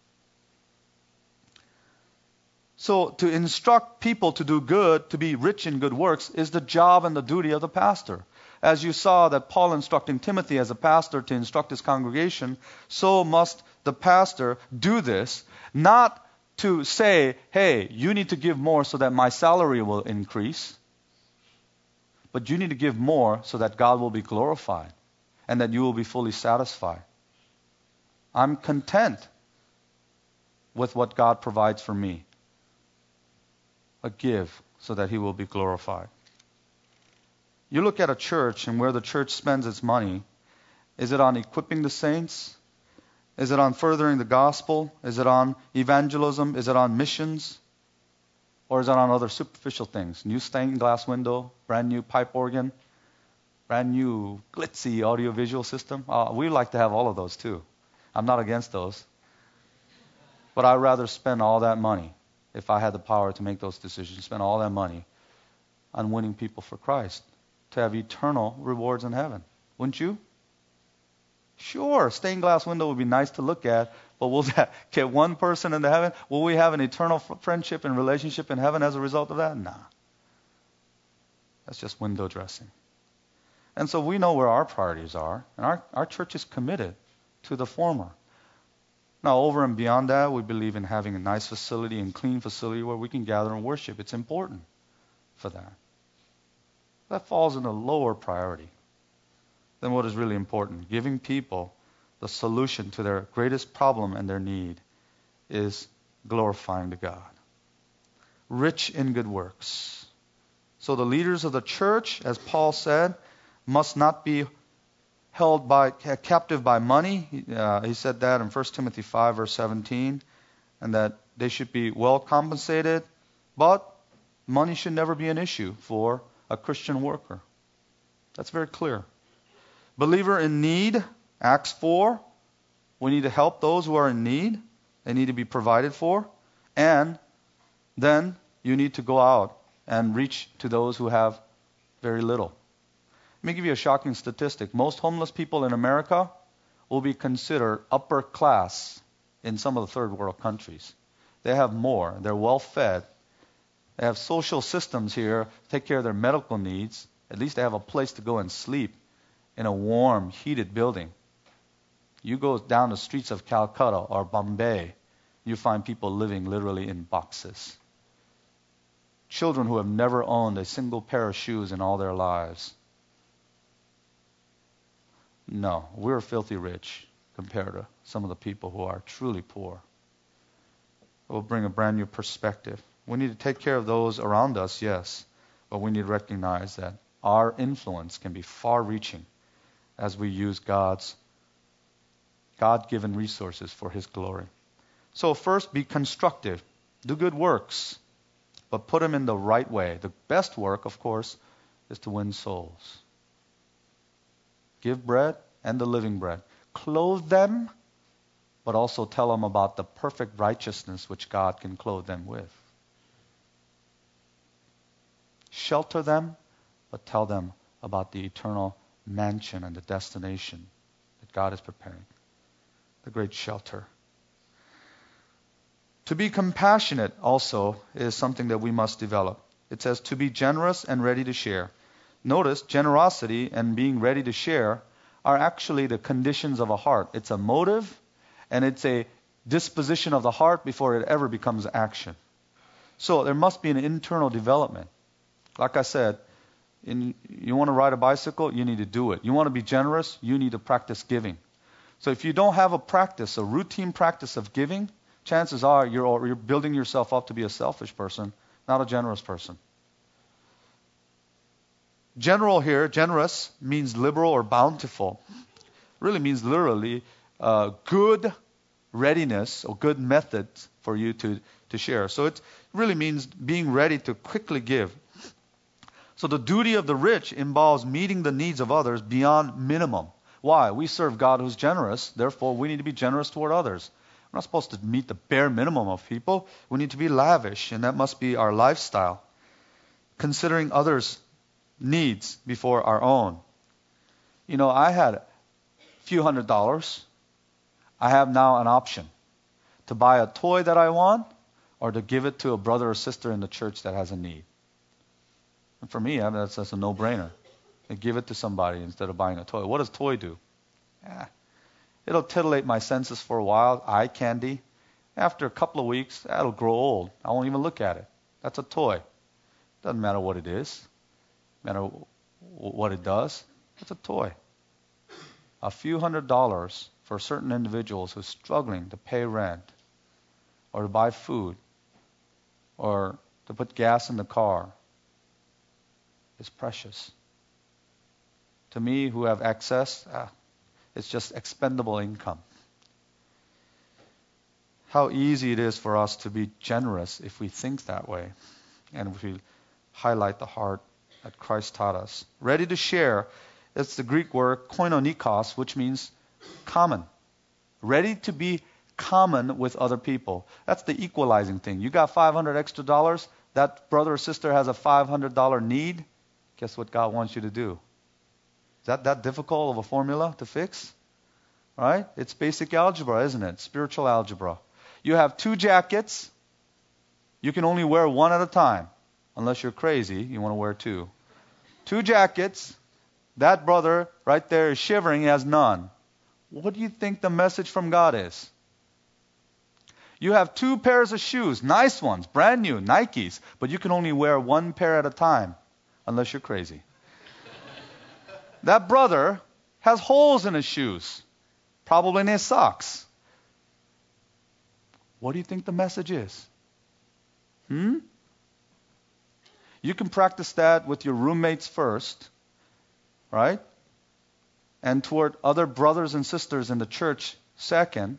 So to instruct people to do good, to be rich in good works, is the job and the duty of the pastor. As you saw that Paul instructing Timothy as a pastor to instruct his congregation, so must the pastor do this, not to say, hey, you need to give more so that my salary will increase, but you need to give more so that God will be glorified and that you will be fully satisfied. I'm content with what God provides for me. But give so that he will be glorified. You look at a church and where the church spends its money. Is it on equipping the saints? Is it on furthering the gospel? Is it on evangelism? Is it on missions? Or is it on other superficial things? New stained glass window, brand new pipe organ, brand new glitzy audiovisual system? We like to have all of those too. I'm not against those. But I'd rather spend all that money, if I had the power to make those decisions, spend all that money on winning people for Christ, to have eternal rewards in heaven. Wouldn't you? Sure, stained glass window would be nice to look at, but will that get one person into heaven? Will we have an eternal friendship and relationship in heaven as a result of that? Nah. That's just window dressing. And so we know where our priorities are, and our church is committed to the former. Now, over and beyond that, we believe in having a nice facility and clean facility where we can gather and worship. It's important for that. That falls in a lower priority than what is really important. Giving people the solution to their greatest problem and their need is glorifying to God. Rich in good works. So the leaders of the church, as Paul said, must not be held captive by money. He said that in 1 Timothy 5, verse 17, and that they should be well compensated, but money should never be an issue for a Christian worker. That's very clear. Believer in need, Acts 4, we need to help those who are in need. They need to be provided for. And then you need to go out and reach to those who have very little. Let me give you a shocking statistic. Most homeless people in America will be considered upper class in some of the third world countries. They have more. They're well fed. They have social systems here, take care of their medical needs. At least they have a place to go and sleep in a warm, heated building. You go down the streets of Calcutta or Bombay, you find people living literally in boxes. Children who have never owned a single pair of shoes in all their lives. No, we're filthy rich compared to some of the people who are truly poor. It will bring a brand new perspective. We need to take care of those around us, yes, but we need to recognize that our influence can be far-reaching as we use God's God-given resources for His glory. So first, be constructive. Do good works, but put them in the right way. The best work, of course, is to win souls. Give bread and the living bread. Clothe them, but also tell them about the perfect righteousness which God can clothe them with. Shelter them, but tell them about the eternal mansion and the destination that God is preparing. The great shelter. To be compassionate also is something that we must develop. It says to be generous and ready to share. Notice generosity and being ready to share are actually the conditions of a heart. It's a motive and it's a disposition of the heart before it ever becomes action. So there must be an internal development. Like I said, you want to ride a bicycle, you need to do it. You want to be generous, you need to practice giving. So if you don't have a routine practice of giving, chances are you're building yourself up to be a selfish person, not a generous person. Generous means liberal or bountiful. It really means literally good readiness or good methods for you to share. So it really means being ready to quickly give. So the duty of the rich involves meeting the needs of others beyond minimum. Why? We serve God who's generous, therefore we need to be generous toward others. We're not supposed to meet the bare minimum of people. We need to be lavish, and that must be our lifestyle. Considering others' needs before our own. You know, I had a few $100s. I have now an option to buy a toy that I want or to give it to a brother or sister in the church that has a need. And for me, that's a no-brainer. I give it to somebody instead of buying a toy. What does toy do? It'll titillate my senses for a while, eye candy. After a couple of weeks, that'll grow old. I won't even look at it. That's a toy. Doesn't matter what it is. Matter what it does. It's a toy. A few $100s for certain individuals who's struggling to pay rent or to buy food or to put gas in the car is precious. To me, who have excess, it's just expendable income. How easy it is for us to be generous if we think that way and if we highlight the heart that Christ taught us. Ready to share, it's the Greek word koinonikos, which means common. Ready to be common with other people. That's the equalizing thing. You got $500 extra, that brother or sister has a $500 need, guess what God wants you to do? Is that difficult of a formula to fix? Right? It's basic algebra, isn't it? Spiritual algebra. You have 2 jackets. You can only wear one at a time. Unless you're crazy, you want to wear 2. 2 jackets. That brother right there is shivering, he has none. What do you think the message from God is? You have 2 pairs of shoes, nice ones, brand new, Nikes, but you can only wear 1 pair at a time. Unless you're crazy. That brother has holes in his shoes, probably in his socks. What do you think the message is? You can practice that with your roommates first, right? And toward other brothers and sisters in the church second.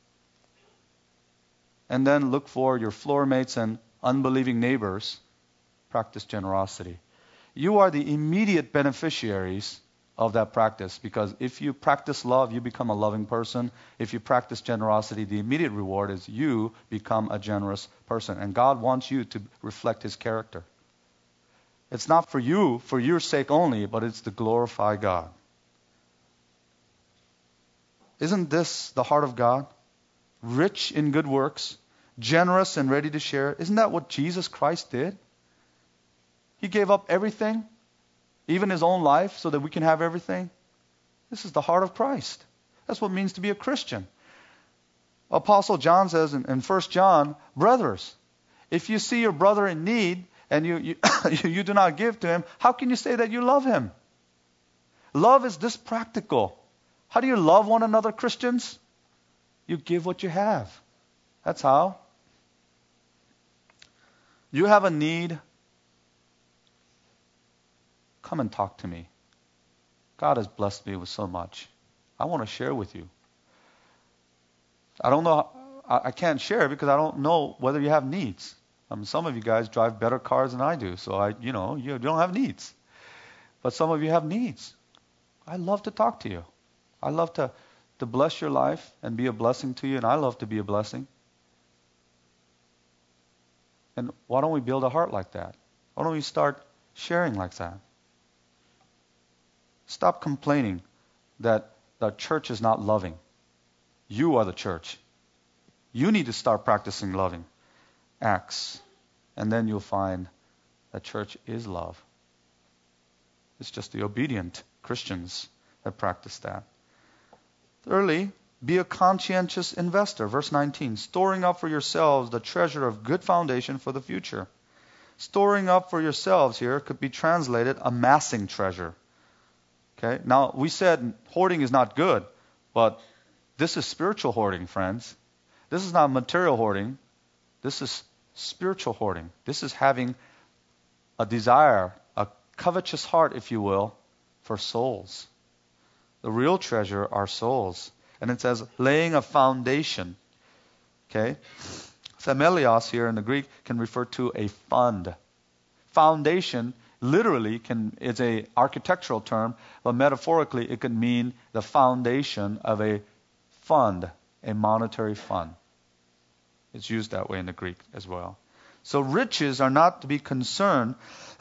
And then look for your floor mates and unbelieving neighbors. Practice generosity. You are the immediate beneficiaries of that practice, because if you practice love, you become a loving person. If you practice generosity, the immediate reward is you become a generous person. And God wants you to reflect His character. It's not for you, for your sake only, but it's to glorify God. Isn't this the heart of God? Rich in good works, generous and ready to share. Isn't that what Jesus Christ did? He gave up everything, even his own life, so that we can have everything. This is the heart of Christ. That's what it means to be a Christian. Apostle John says in 1 John, brothers, if you see your brother in need and you you do not give to him, how can you say that you love him? Love is this practical. How do you love one another, Christians? You give what you have. That's how. You have a need. Come and talk to me. God has blessed me with so much. I want to share with you. I don't know. I can't share because I don't know whether you have needs. Some of you guys drive better cars than I do, so you don't have needs. But some of you have needs. I love to talk to you. I love to bless your life and be a blessing to you, and I love to be a blessing. And why don't we build a heart like that? Why don't we start sharing like that? Stop complaining that the church is not loving. You are the church. You need to start practicing loving acts, and then you'll find that church is love. It's just the obedient Christians that practice that. Thirdly, be a conscientious investor. Verse 19, storing up for yourselves the treasure of good foundation for the future. Storing up for yourselves here could be translated amassing treasure. Okay. Now, we said hoarding is not good, but this is spiritual hoarding, friends. This is not material hoarding. This is spiritual hoarding. This is having a desire, a covetous heart, if you will, for souls. The real treasure are souls. And it says laying a foundation. Okay? Themelios here in the Greek can refer to a fund. Foundation literally is a architectural term, but metaphorically it could mean the foundation of a fund, a monetary fund. It's used that way in the Greek as well. So riches are not to be concerned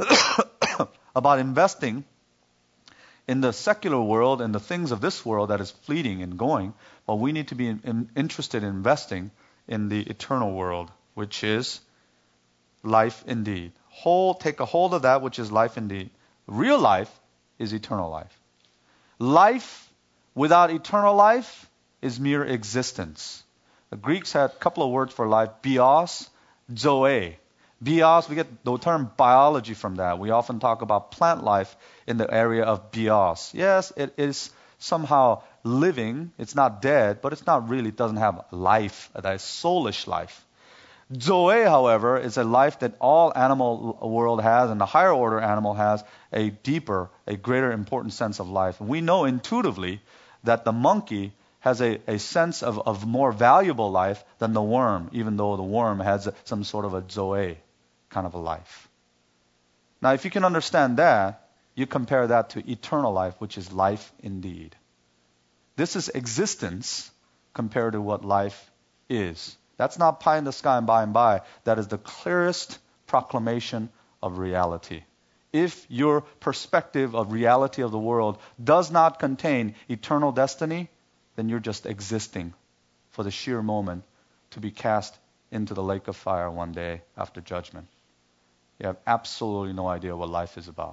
about investing in the secular world and the things of this world that is fleeting and going, but we need to be interested in investing in the eternal world, which is life indeed. Take a hold of that which is life indeed. Real life is eternal life. Life without eternal life is mere existence. The Greeks had a couple of words for life, bios, zoe. Bios, we get the term biology from that. We often talk about plant life in the area of bios. Yes, it is somehow living. It's not dead, but it doesn't have life, that is soulish life. Zoe, however, is a life that all animal world has, and the higher order animal has a deeper, a greater important sense of life. We know intuitively that the monkey has a sense of more valuable life than the worm, even though the worm has some sort of a zoe kind of a life. Now, if you can understand that, you compare that to eternal life, which is life indeed. This is existence compared to what life is. That's not pie in the sky and by and by. That is the clearest proclamation of reality. If your perspective of reality of the world does not contain eternal destiny, then you're just existing for the sheer moment to be cast into the lake of fire one day after judgment. You have absolutely no idea what life is about.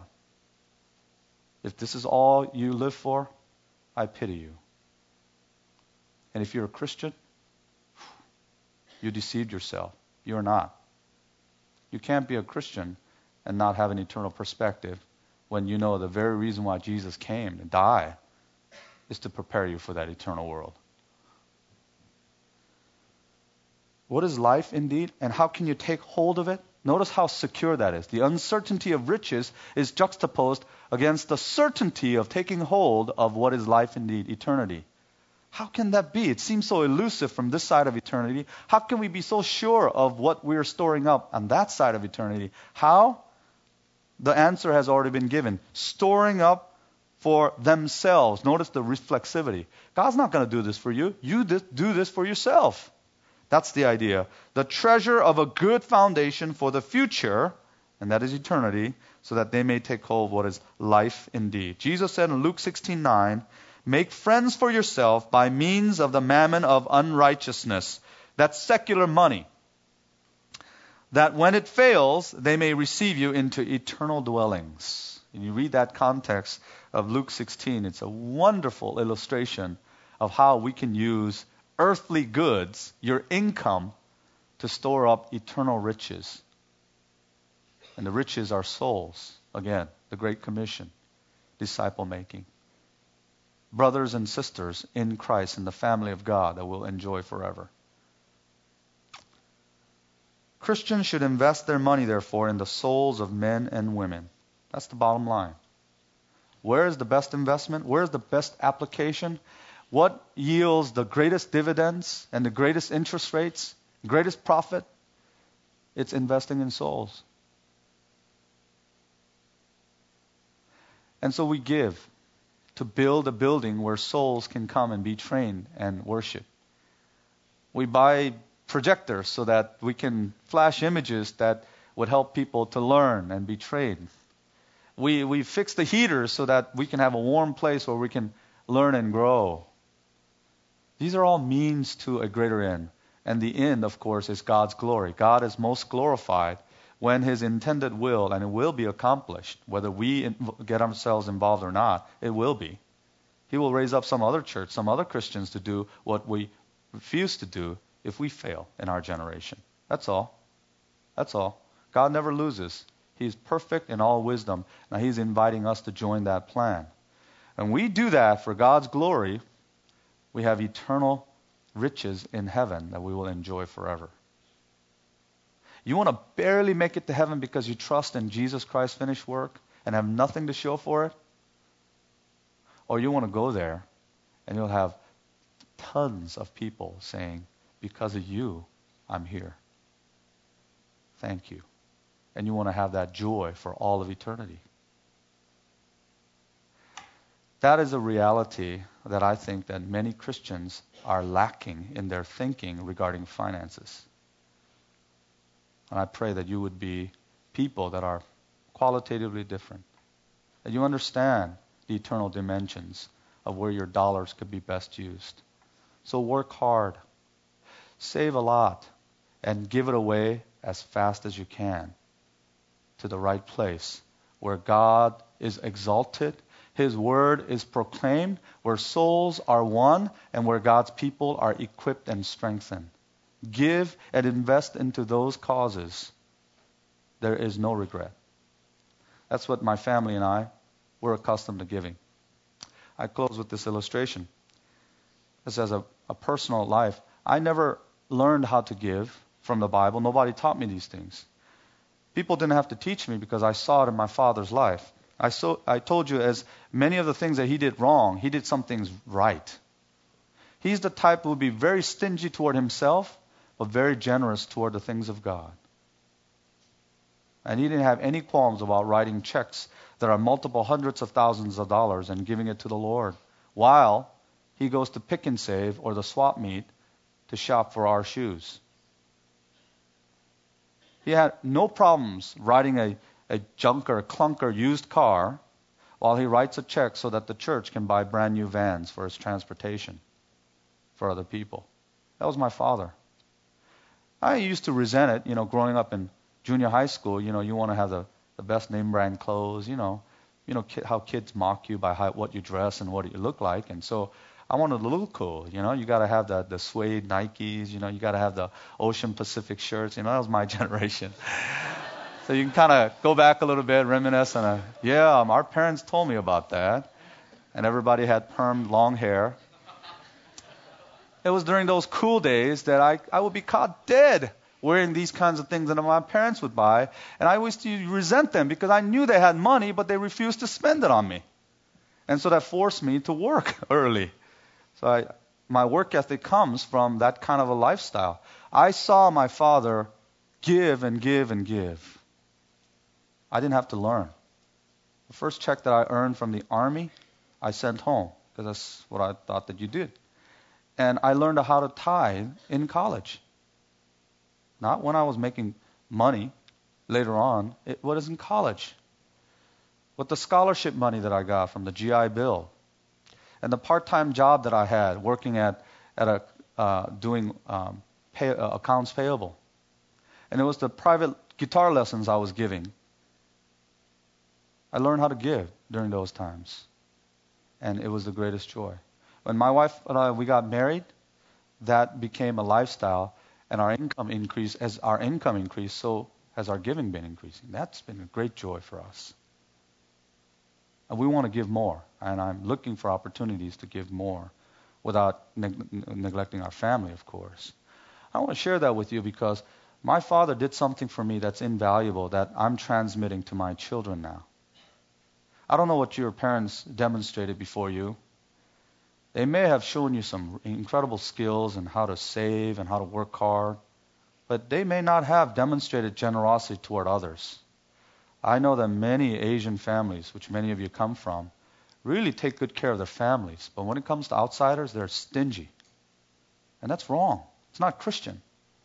If this is all you live for, I pity you. And if you're a Christian, you deceived yourself. You're not. You can't be a Christian and not have an eternal perspective when you know the very reason why Jesus came to die is to prepare you for that eternal world. What is life indeed, and how can you take hold of it? Notice how secure that is. The uncertainty of riches is juxtaposed against the certainty of taking hold of what is life indeed, eternity. How can that be? It seems so elusive from this side of eternity. How can we be so sure of what we're storing up on that side of eternity? How? The answer has already been given. Storing up for themselves. Notice the reflexivity. God's not going to do this for you. You do this for yourself. That's the idea. The treasure of a good foundation for the future, and that is eternity, so that they may take hold of what is life indeed. Jesus said in Luke 16:9, make friends for yourself by means of the mammon of unrighteousness. That's secular money. that when it fails, they may receive you into eternal dwellings. And you read that context of Luke 16, it's a wonderful illustration of how we can use earthly goods, your income, to store up eternal riches. And the riches are souls. Again, the Great Commission, disciple making. Brothers and sisters in Christ, in the family of God that we'll enjoy forever. Christians should invest their money, therefore, in the souls of men and women. That's the bottom line. Where is the best investment? Where is the best application? What yields the greatest dividends and the greatest interest rates, greatest profit? It's investing in souls. And so we give to build a building where souls can come and be trained and worship. We buy projectors so that we can flash images that would help people to learn and be trained. We fix the heaters so that we can have a warm place where we can learn and grow. These are all means to a greater end. And the end, of course, is God's glory. God is most glorified when His intended will, and it will be accomplished, whether we get ourselves involved or not, it will be. He will raise up some other church, some other Christians to do what we refuse to do if we fail in our generation. That's all. That's all. God never loses. He's perfect in all wisdom. Now He's inviting us to join that plan. And we do that for God's glory. We have eternal riches in heaven that we will enjoy forever. You want to barely make it to heaven because you trust in Jesus Christ's finished work and have nothing to show for it? Or you want to go there and you'll have tons of people saying, because of you, I'm here. Thank you. And you want to have that joy for all of eternity. That is a reality that I think that many Christians are lacking in their thinking regarding finances. And I pray that you would be people that are qualitatively different. That you understand the eternal dimensions of where your dollars could be best used. So work hard. Save a lot. And give it away as fast as you can to the right place where God is exalted, His word is proclaimed, where souls are won, and where God's people are equipped and strengthened. Give and invest into those causes. There is no regret. That's what my family and I were accustomed to giving. I close with this illustration. This as a personal life. I never learned how to give from the Bible. Nobody taught me these things. People didn't have to teach me because I saw it in my father's life. I told you, as many of the things that he did wrong, he did some things right. He's the type who would be very stingy toward himself, but very generous toward the things of God. And he didn't have any qualms about writing checks that are multiple hundreds of thousands of dollars and giving it to the Lord, while he goes to Pick and Save or the swap meet to shop for our shoes. He had no problems writing a junker, a clunker used car while he writes a check so that the church can buy brand new vans for his transportation for other people. That was my father. I used to resent it, growing up in junior high school. You want to have the best name brand clothes, how kids mock you by what you dress and what you look like. And so I wanted to look cool, you got to have the suede Nikes, you got to have the Ocean Pacific shirts, that was my generation. So you can kind of go back a little bit, reminisce, and our parents told me about that. And everybody had permed long hair. It was during those cool days that I would be caught dead wearing these kinds of things that my parents would buy. And I always used to resent them because I knew they had money, but they refused to spend it on me. And so that forced me to work early. So my work ethic comes from that kind of a lifestyle. I saw my father give and give and give. I didn't have to learn. The first check that I earned from the army, I sent home because that's what I thought that you did. And I learned how to tithe in college. Not when I was making money later on. It was in college. With the scholarship money that I got from the GI Bill. And the part-time job that I had working at doing accounts payable. And it was the private guitar lessons I was giving. I learned how to give during those times. And it was the greatest joy. When my wife and I, we got married, that became a lifestyle, and our income increased. As our income increased, so has our giving been increasing. That's been a great joy for us. And we want to give more, and I'm looking for opportunities to give more without neglecting our family, of course. I want to share that with you because my father did something for me that's invaluable that I'm transmitting to my children now. I don't know what your parents demonstrated before you. They may have shown you some incredible skills in how to save and how to work hard, but they may not have demonstrated generosity toward others. I know that many Asian families, which many of you come from, really take good care of their families, but when it comes to outsiders, they're stingy. And that's wrong. It's not Christian.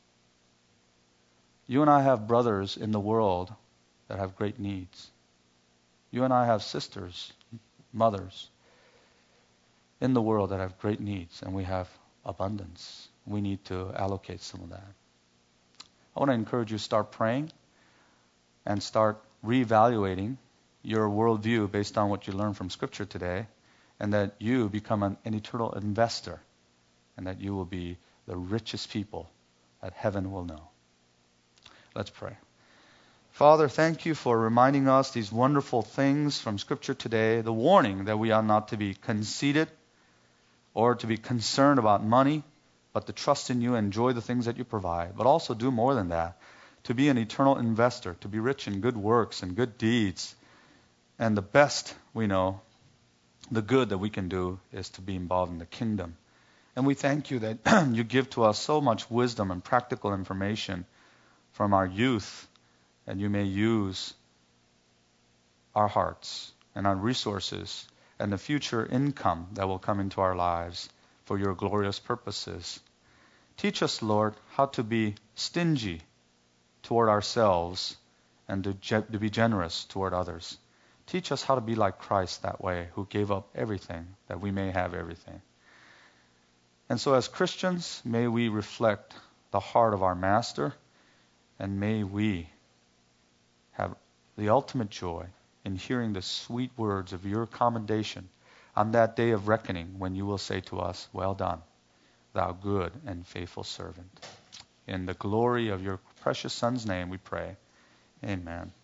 You and I have brothers in the world that have great needs. You and I have sisters, mothers in the world that have great needs, and we have abundance. We need to allocate some of that. I want to encourage you to start praying and start reevaluating your worldview based on what you learned from Scripture today, and that you become an eternal investor, and that you will be the richest people that heaven will know. Let's pray. Father, thank you for reminding us these wonderful things from Scripture today, the warning that we are not to be conceited or to be concerned about money, but to trust in you and enjoy the things that you provide, but also do more than that, to be an eternal investor, to be rich in good works and good deeds. And the best we know, the good that we can do is to be involved in the kingdom. And we thank you that you give to us so much wisdom and practical information from our youth, and you may use our hearts and our resources and the future income that will come into our lives for your glorious purposes. Teach us, Lord, how to be stingy toward ourselves and to be generous toward others. Teach us how to be like Christ that way, who gave up everything that we may have everything. And so as Christians, may we reflect the heart of our Master, and may we have the ultimate joy in hearing the sweet words of your commendation on that day of reckoning when you will say to us, "Well done, thou good and faithful servant." In the glory of your precious Son's name we pray. Amen.